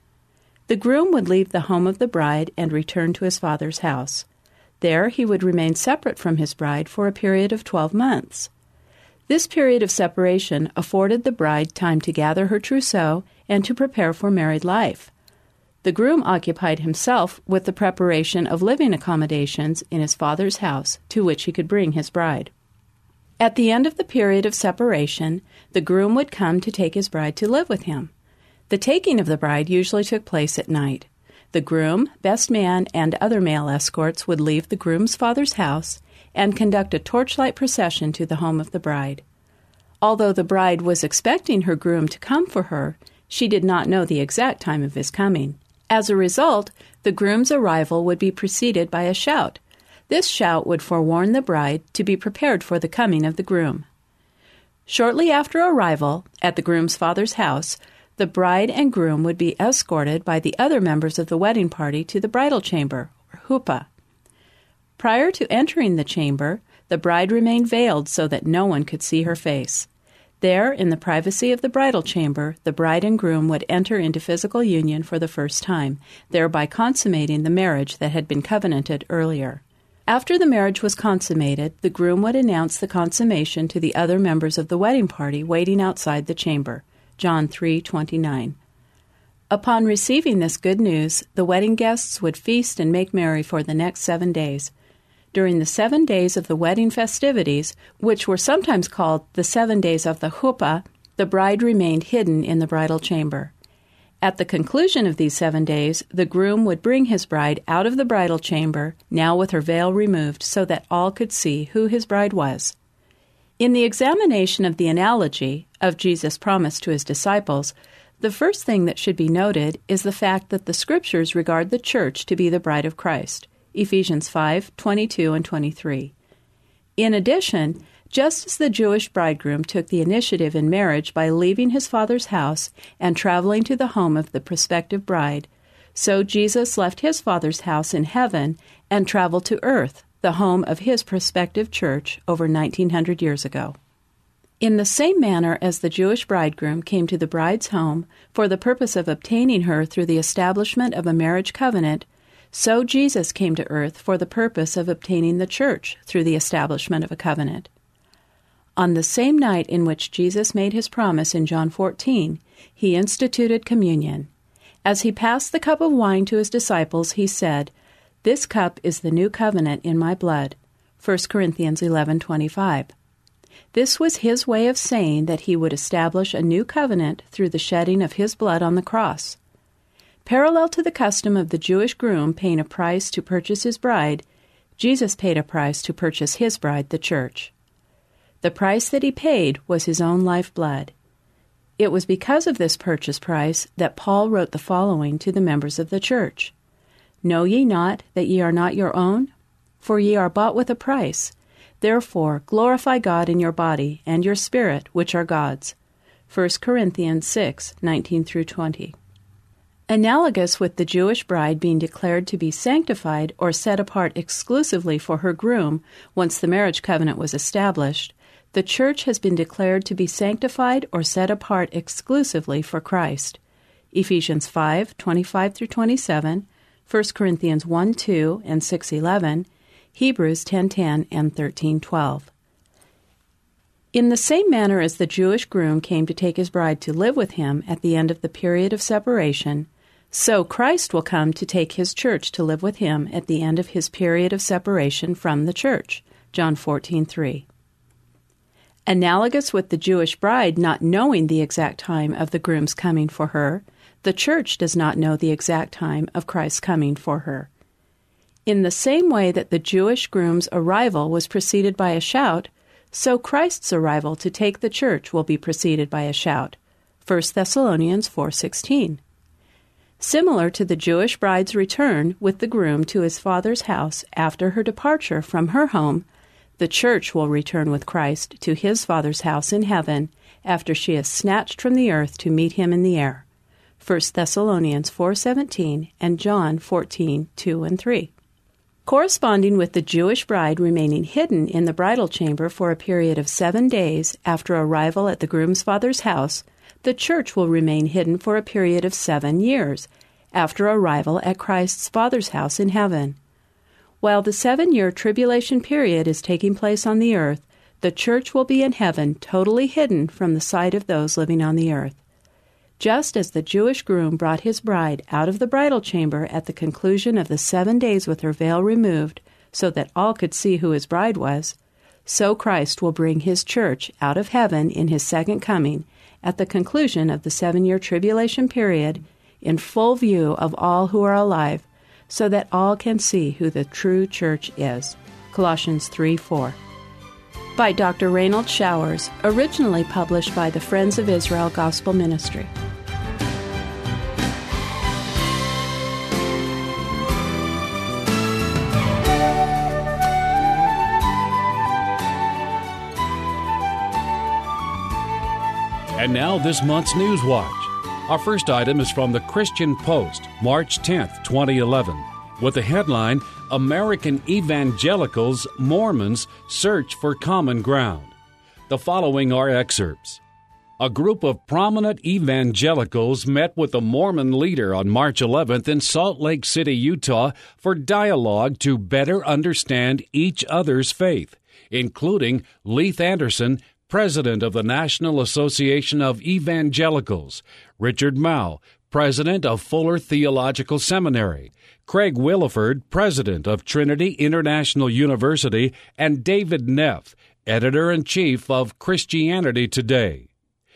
The groom would leave the home of the bride and return to his father's house. There he would remain separate from his bride for a period of twelve months. This period of separation afforded the bride time to gather her trousseau and to prepare for married life. The groom occupied himself with the preparation of living accommodations in his father's house to which he could bring his bride. At the end of the period of separation, the groom would come to take his bride to live with him. The taking of the bride usually took place at night. The groom, best man, and other male escorts would leave the groom's father's house and conduct a torchlight procession to the home of the bride. Although the bride was expecting her groom to come for her, she did not know the exact time of his coming. As a result, the groom's arrival would be preceded by a shout. This shout would forewarn the bride to be prepared for the coming of the groom. Shortly after arrival at the groom's father's house, the bride and groom would be escorted by the other members of the wedding party to the bridal chamber, or huppah. Prior to entering the chamber, the bride remained veiled so that no one could see her face. There, in the privacy of the bridal chamber, the bride and groom would enter into physical union for the first time, thereby consummating the marriage that had been covenanted earlier. After the marriage was consummated, the groom would announce the consummation to the other members of the wedding party waiting outside the chamber. John three twenty-nine. Upon receiving this good news, the wedding guests would feast and make merry for the next seven days. During the seven days of the wedding festivities, which were sometimes called the seven days of the huppah, the bride remained hidden in the bridal chamber. At the conclusion of these seven days, the groom would bring his bride out of the bridal chamber, now with her veil removed, so that all could see who his bride was. In the examination of the analogy of Jesus' promise to his disciples, the first thing that should be noted is the fact that the Scriptures regard the church to be the bride of Christ, Ephesians five twenty-two and twenty-three. In addition, just as the Jewish bridegroom took the initiative in marriage by leaving his father's house and traveling to the home of the prospective bride, so Jesus left his father's house in heaven and traveled to earth, the home of his prospective church over nineteen hundred years ago. In the same manner as the Jewish bridegroom came to the bride's home for the purpose of obtaining her through the establishment of a marriage covenant, so Jesus came to earth for the purpose of obtaining the church through the establishment of a covenant. On the same night in which Jesus made his promise in John fourteen, he instituted communion. As he passed the cup of wine to his disciples, he said, "This cup is the new covenant in my blood." First Corinthians eleven twenty-five. This was his way of saying that he would establish a new covenant through the shedding of his blood on the cross. Parallel to the custom of the Jewish groom paying a price to purchase his bride, Jesus paid a price to purchase his bride, the church. The price that he paid was his own lifeblood. It was because of this purchase price that Paul wrote the following to the members of the church. "Know ye not that ye are not your own? For ye are bought with a price. Therefore glorify God in your body and your spirit, which are God's." First Corinthians six nineteen through twenty. Analogous with the Jewish bride being declared to be sanctified or set apart exclusively for her groom once the marriage covenant was established, the church has been declared to be sanctified or set apart exclusively for Christ. Ephesians five twenty-five through twenty-seven, First Corinthians one two and six eleven, Hebrews ten ten and thirteen twelve. In the same manner as the Jewish groom came to take his bride to live with him at the end of the period of separation, so Christ will come to take his church to live with him at the end of his period of separation from the church. John fourteen three. Analogous with the Jewish bride not knowing the exact time of the groom's coming for her, the church does not know the exact time of Christ's coming for her. In the same way that the Jewish groom's arrival was preceded by a shout, so Christ's arrival to take the church will be preceded by a shout. First Thessalonians four sixteen. Similar to the Jewish bride's return with the groom to his father's house after her departure from her home, The church will return with Christ to his Father's house in heaven after she is snatched from the earth to meet him in the air. First Thessalonians four seventeen and John fourteen two and three. Corresponding with the Jewish bride remaining hidden in the bridal chamber for a period of seven days after arrival at the groom's father's house, the church will remain hidden for a period of seven years after arrival at Christ's Father's house in heaven. While the seven-year tribulation period is taking place on the earth, the church will be in heaven totally hidden from the sight of those living on the earth. Just as the Jewish groom brought his bride out of the bridal chamber at the conclusion of the seven days with her veil removed so that all could see who his bride was, so Christ will bring his church out of heaven in his second coming at the conclusion of the seven-year tribulation period in full view of all who are alive, so that all can see who the true church is. Colossians three four. By Doctor Reynold Showers, originally published by the Friends of Israel Gospel Ministry. And now this month's News Watch. Our first item is from the Christian Post, March tenth, twenty eleven, with the headline, American Evangelicals, Mormons Search for Common Ground. The following are excerpts. A group of prominent evangelicals met with a Mormon leader on March eleventh in Salt Lake City, Utah, for dialogue to better understand each other's faith, including Leith Anderson, President of the National Association of Evangelicals, Richard Mao, President of Fuller Theological Seminary, Craig Williford, President of Trinity International University, and David Neff, Editor-in-Chief of Christianity Today.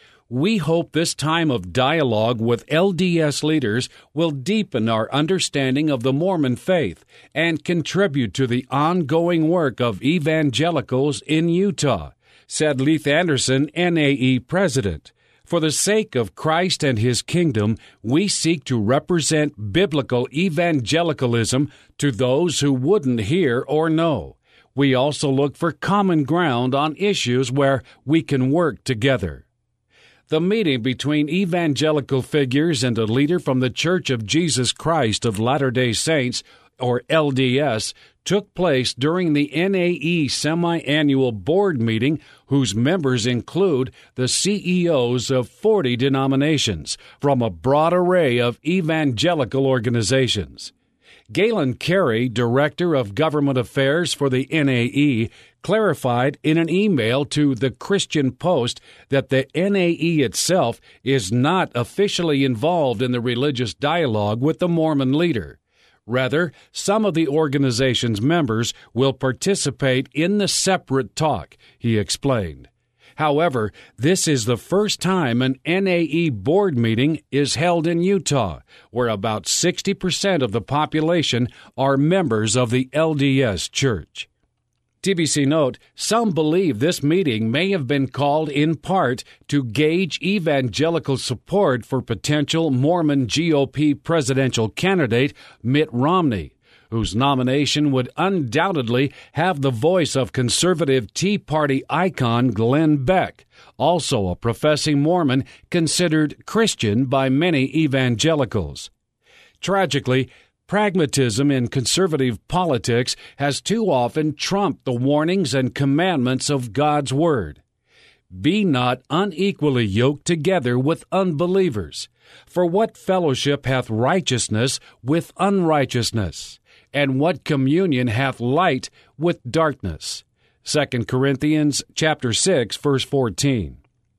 We hope this time of dialogue with L D S leaders will deepen our understanding of the Mormon faith and contribute to the ongoing work of evangelicals in Utah, said Leith Anderson, N A E President. For the sake of Christ and His kingdom, we seek to represent biblical evangelicalism to those who wouldn't hear or know. We also look for common ground on issues where we can work together. The meeting between evangelical figures and a leader from the Church of Jesus Christ of Latter-day Saints, or L D S, took place during the N A E semi-annual board meeting, whose members include the C E Os of forty denominations from a broad array of evangelical organizations. Galen Carey, Director of Government Affairs for the N A E, clarified in an email to the Christian Post that the N A E itself is not officially involved in the religious dialogue with the Mormon leader. Rather, some of the organization's members will participate in the separate talk, he explained. However, this is the first time an N A E board meeting is held in Utah, where about sixty percent of the population are members of the L D S Church. T B C note, some believe this meeting may have been called in part to gauge evangelical support for potential Mormon G O P presidential candidate Mitt Romney, whose nomination would undoubtedly have the voice of conservative Tea Party icon Glenn Beck, also a professing Mormon considered Christian by many evangelicals. Tragically, pragmatism in conservative politics has too often trumped the warnings and commandments of God's Word. Be not unequally yoked together with unbelievers. For what fellowship hath righteousness with unrighteousness? And what communion hath light with darkness? Second Corinthians chapter six, verse fourteen.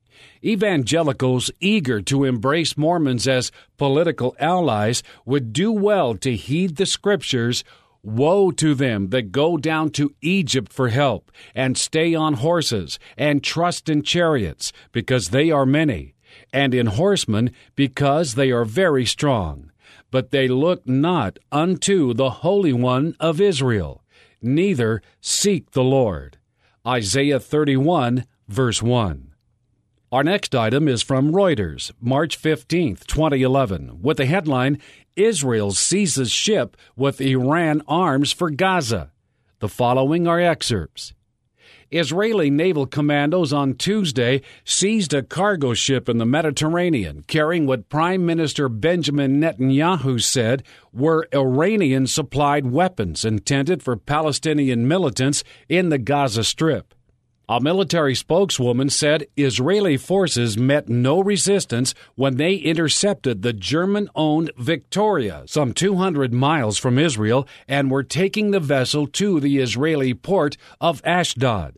Evangelicals eager to embrace Mormons as political allies would do well to heed the Scriptures, "Woe to them that go down to Egypt for help, and stay on horses, and trust in chariots, because they are many, and in horsemen, because they are very strong. But they look not unto the Holy One of Israel, neither seek the Lord." Isaiah thirty-one, verse one. Our next item is from Reuters, March fifteenth, twenty eleven, with the headline, Israel seizes ship with Iran arms for Gaza. The following are excerpts. Israeli naval commandos on Tuesday seized a cargo ship in the Mediterranean carrying what Prime Minister Benjamin Netanyahu said were Iranian-supplied weapons intended for Palestinian militants in the Gaza Strip. A military spokeswoman said Israeli forces met no resistance when they intercepted the German-owned Victoria, some two hundred miles from Israel, and were taking the vessel to the Israeli port of Ashdod.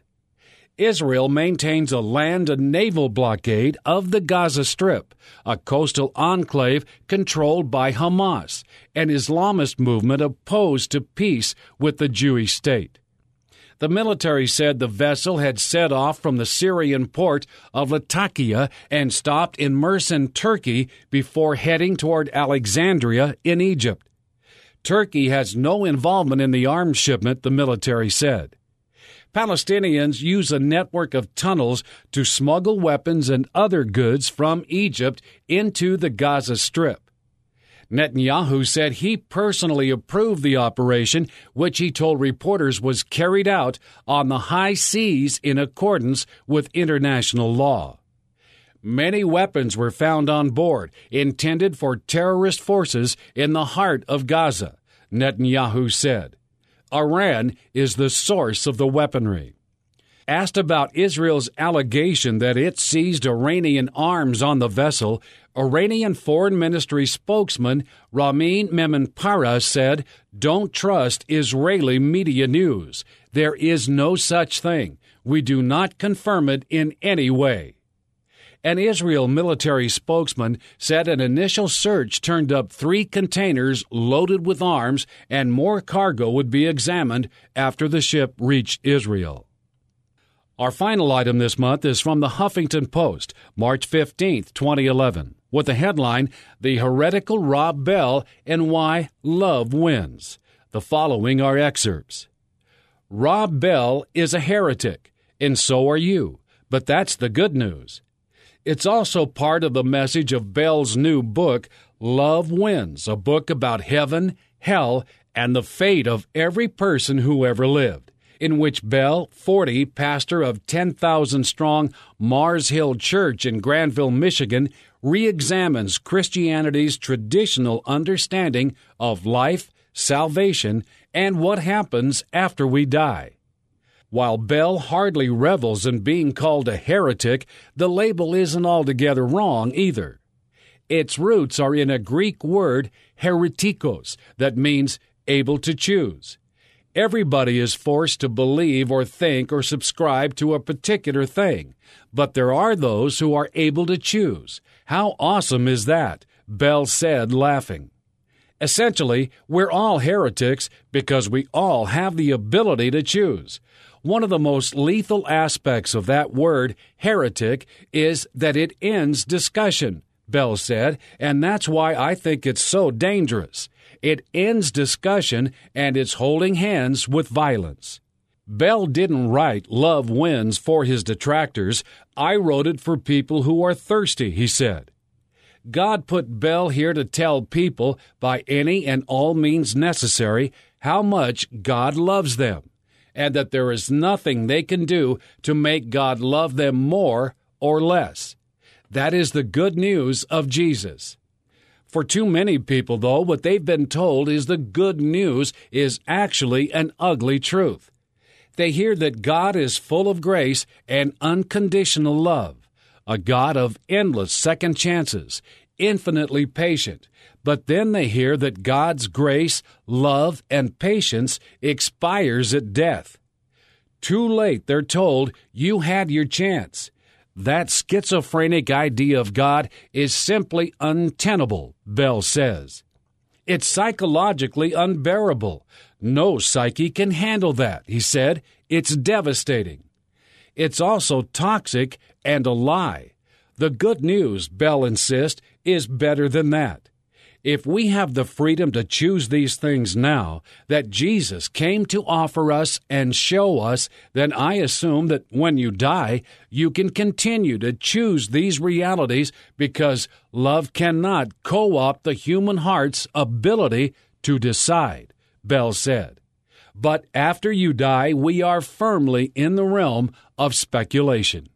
Israel maintains a land and naval blockade of the Gaza Strip, a coastal enclave controlled by Hamas, an Islamist movement opposed to peace with the Jewish state. The military said the vessel had set off from the Syrian port of Latakia and stopped in Mersin, Turkey, before heading toward Alexandria in Egypt. Turkey has no involvement in the arms shipment, the military said. Palestinians use a network of tunnels to smuggle weapons and other goods from Egypt into the Gaza Strip. Netanyahu said he personally approved the operation, which he told reporters was carried out on the high seas in accordance with international law. Many weapons were found on board, intended for terrorist forces in the heart of Gaza, Netanyahu said. Iran is the source of the weaponry. Asked about Israel's allegation that it seized Iranian arms on the vessel, Iranian Foreign Ministry spokesman Ramin Memonpara said, "Don't trust Israeli media news. There is no such thing. We do not confirm it in any way." An Israel military spokesman said an initial search turned up three containers loaded with arms and more cargo would be examined after the ship reached Israel. Our final item this month is from the Huffington Post, March fifteenth, twenty eleven, with the headline, "The Heretical Rob Bell and Why Love Wins." The following are excerpts. Rob Bell is a heretic, and so are you, but that's the good news. It's also part of the message of Bell's new book, Love Wins, a book about heaven, hell, and the fate of every person who ever lived, in which Bell, forty, pastor of ten thousand strong Mars Hill Church in Granville, Michigan, re-examines Christianity's traditional understanding of life, salvation, and what happens after we die. While Bell hardly revels in being called a heretic, the label isn't altogether wrong either. Its roots are in a Greek word, heretikos, that means able to choose. Everybody is forced to believe or think or subscribe to a particular thing, but there are those who are able to choose. How awesome is that? Bell said, laughing. Essentially, we're all heretics because we all have the ability to choose. One of the most lethal aspects of that word, heretic, is that it ends discussion, Bell said, and that's why I think it's so dangerous. It ends discussion, and it's holding hands with violence. Bell didn't write Love Wins for his detractors. I wrote it for people who are thirsty, he said. God put Bell here to tell people, by any and all means necessary, how much God loves them, and that there is nothing they can do to make God love them more or less. That is the good news of Jesus. For too many people, though, what they've been told is the good news is actually an ugly truth. They hear that God is full of grace and unconditional love, a God of endless second chances, infinitely patient. But then they hear that God's grace, love, and patience expires at death. Too late, they're told, you had your chance. That schizophrenic idea of God is simply untenable, Bell says. It's psychologically unbearable. No psyche can handle that, he said. It's devastating. It's also toxic and a lie. The good news, Bell insists, is better than that. If we have the freedom to choose these things now that Jesus came to offer us and show us, then I assume that when you die, you can continue to choose these realities because love cannot co-opt the human heart's ability to decide, Bell said. but after you die, we are firmly in the realm of speculation.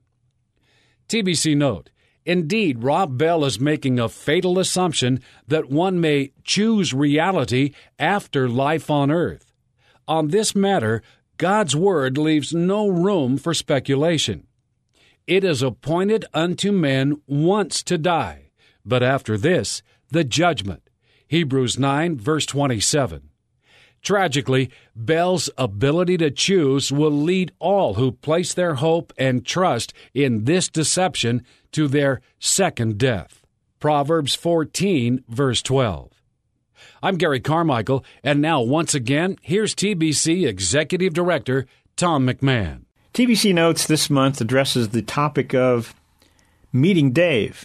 T B C note, indeed, Rob Bell is making a fatal assumption that one may choose reality after life on earth. On this matter, God's Word leaves no room for speculation. It is appointed unto men once to die, but after this, the judgment. Hebrews nine, verse twenty-seven. Tragically, Bell's ability to choose will lead all who place their hope and trust in this deception to their second death. Proverbs fourteen, verse twelve. I'm Gary Carmichael, and now once again, here's T B C Executive Director Tom McMahon. T B C Notes this month addresses the topic of Meeting Dave.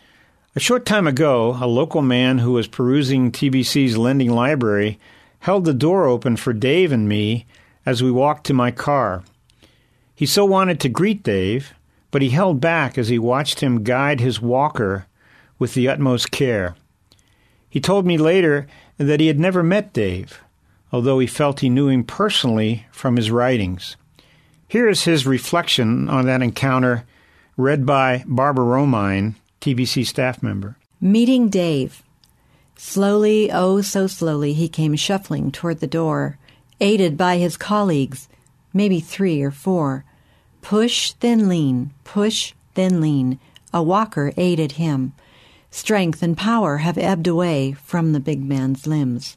A short time ago, a local man who was perusing T B C's lending library held the door open for Dave and me as we walked to my car. He so wanted to greet Dave, but he held back as he watched him guide his walker with the utmost care. He told me later that he had never met Dave, although he felt he knew him personally from his writings. Here is his reflection on that encounter, read by Barbara Romine, T B C staff member. Meeting Dave. Slowly, oh so slowly, he came shuffling toward the door, aided by his colleagues, maybe three or four. Push, then lean, push, then lean. A walker aided him. Strength and power have ebbed away from the big man's limbs.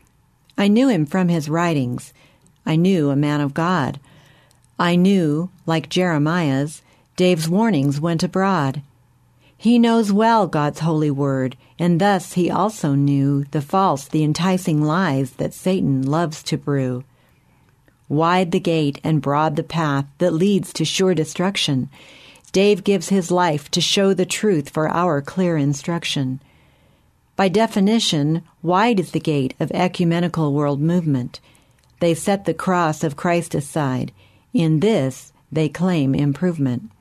I knew him from his writings. I knew a man of God. I knew, like Jeremiah's, Dave's warnings went abroad. He knows well God's holy word, and thus he also knew the false, the enticing lies that Satan loves to brew. Wide the gate and broad the path that leads to sure destruction. Dave gives his life to show the truth for our clear instruction. By definition, wide is the gate of ecumenical world movement. They set the cross of Christ aside. In this, they claim improvement.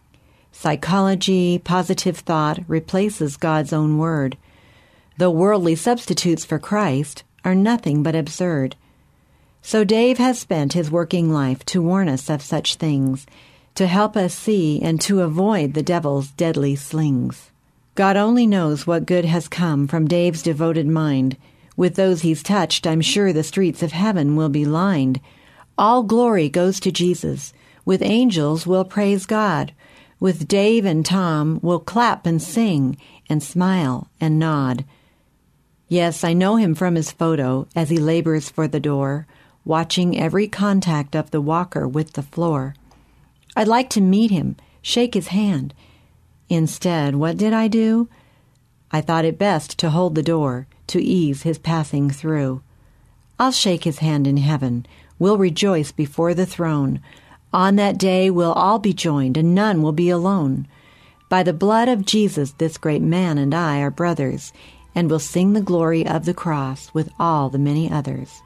Psychology, positive thought, replaces God's own word. The worldly substitutes for Christ are nothing but absurd. So Dave has spent his working life to warn us of such things, to help us see and to avoid the devil's deadly slings. God only knows what good has come from Dave's devoted mind. With those he's touched, I'm sure the streets of heaven will be lined. All glory goes to Jesus. With angels we'll praise God. With Dave and Tom we'll clap and sing and smile and nod. Yes, I know him from his photo as he labors for the door, watching every contact of the walker with the floor. I'd like to meet him, shake his hand. Instead, what did I do? I thought it best to hold the door, to ease his passing through. I'll shake his hand in heaven. We'll rejoice before the throne. On that day we'll all be joined, and none will be alone. By the blood of Jesus, this great man and I are brothers, and will sing the glory of the cross with all the many others.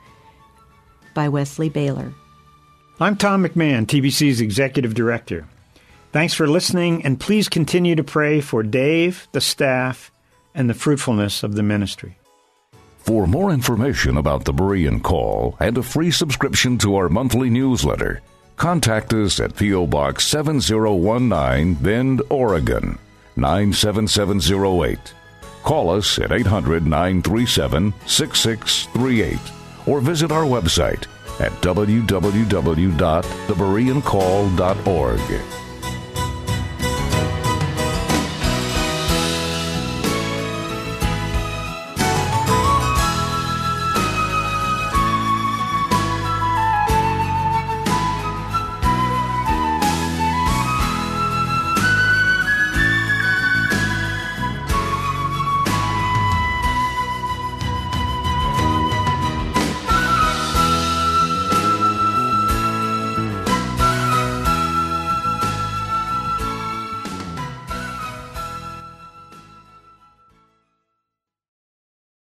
By Wesley Baylor. I'm Tom McMahon, T B C's Executive Director. Thanks for listening, and please continue to pray for Dave, the staff, and the fruitfulness of the ministry. For more information about the Berean Call and a free subscription to our monthly newsletter, contact us at P O. Box seven zero one nine, Bend, Oregon, nine seven seven zero eight. Call us at eight hundred, nine three seven, six six three eight or visit our website at w w w dot the berean call dot org.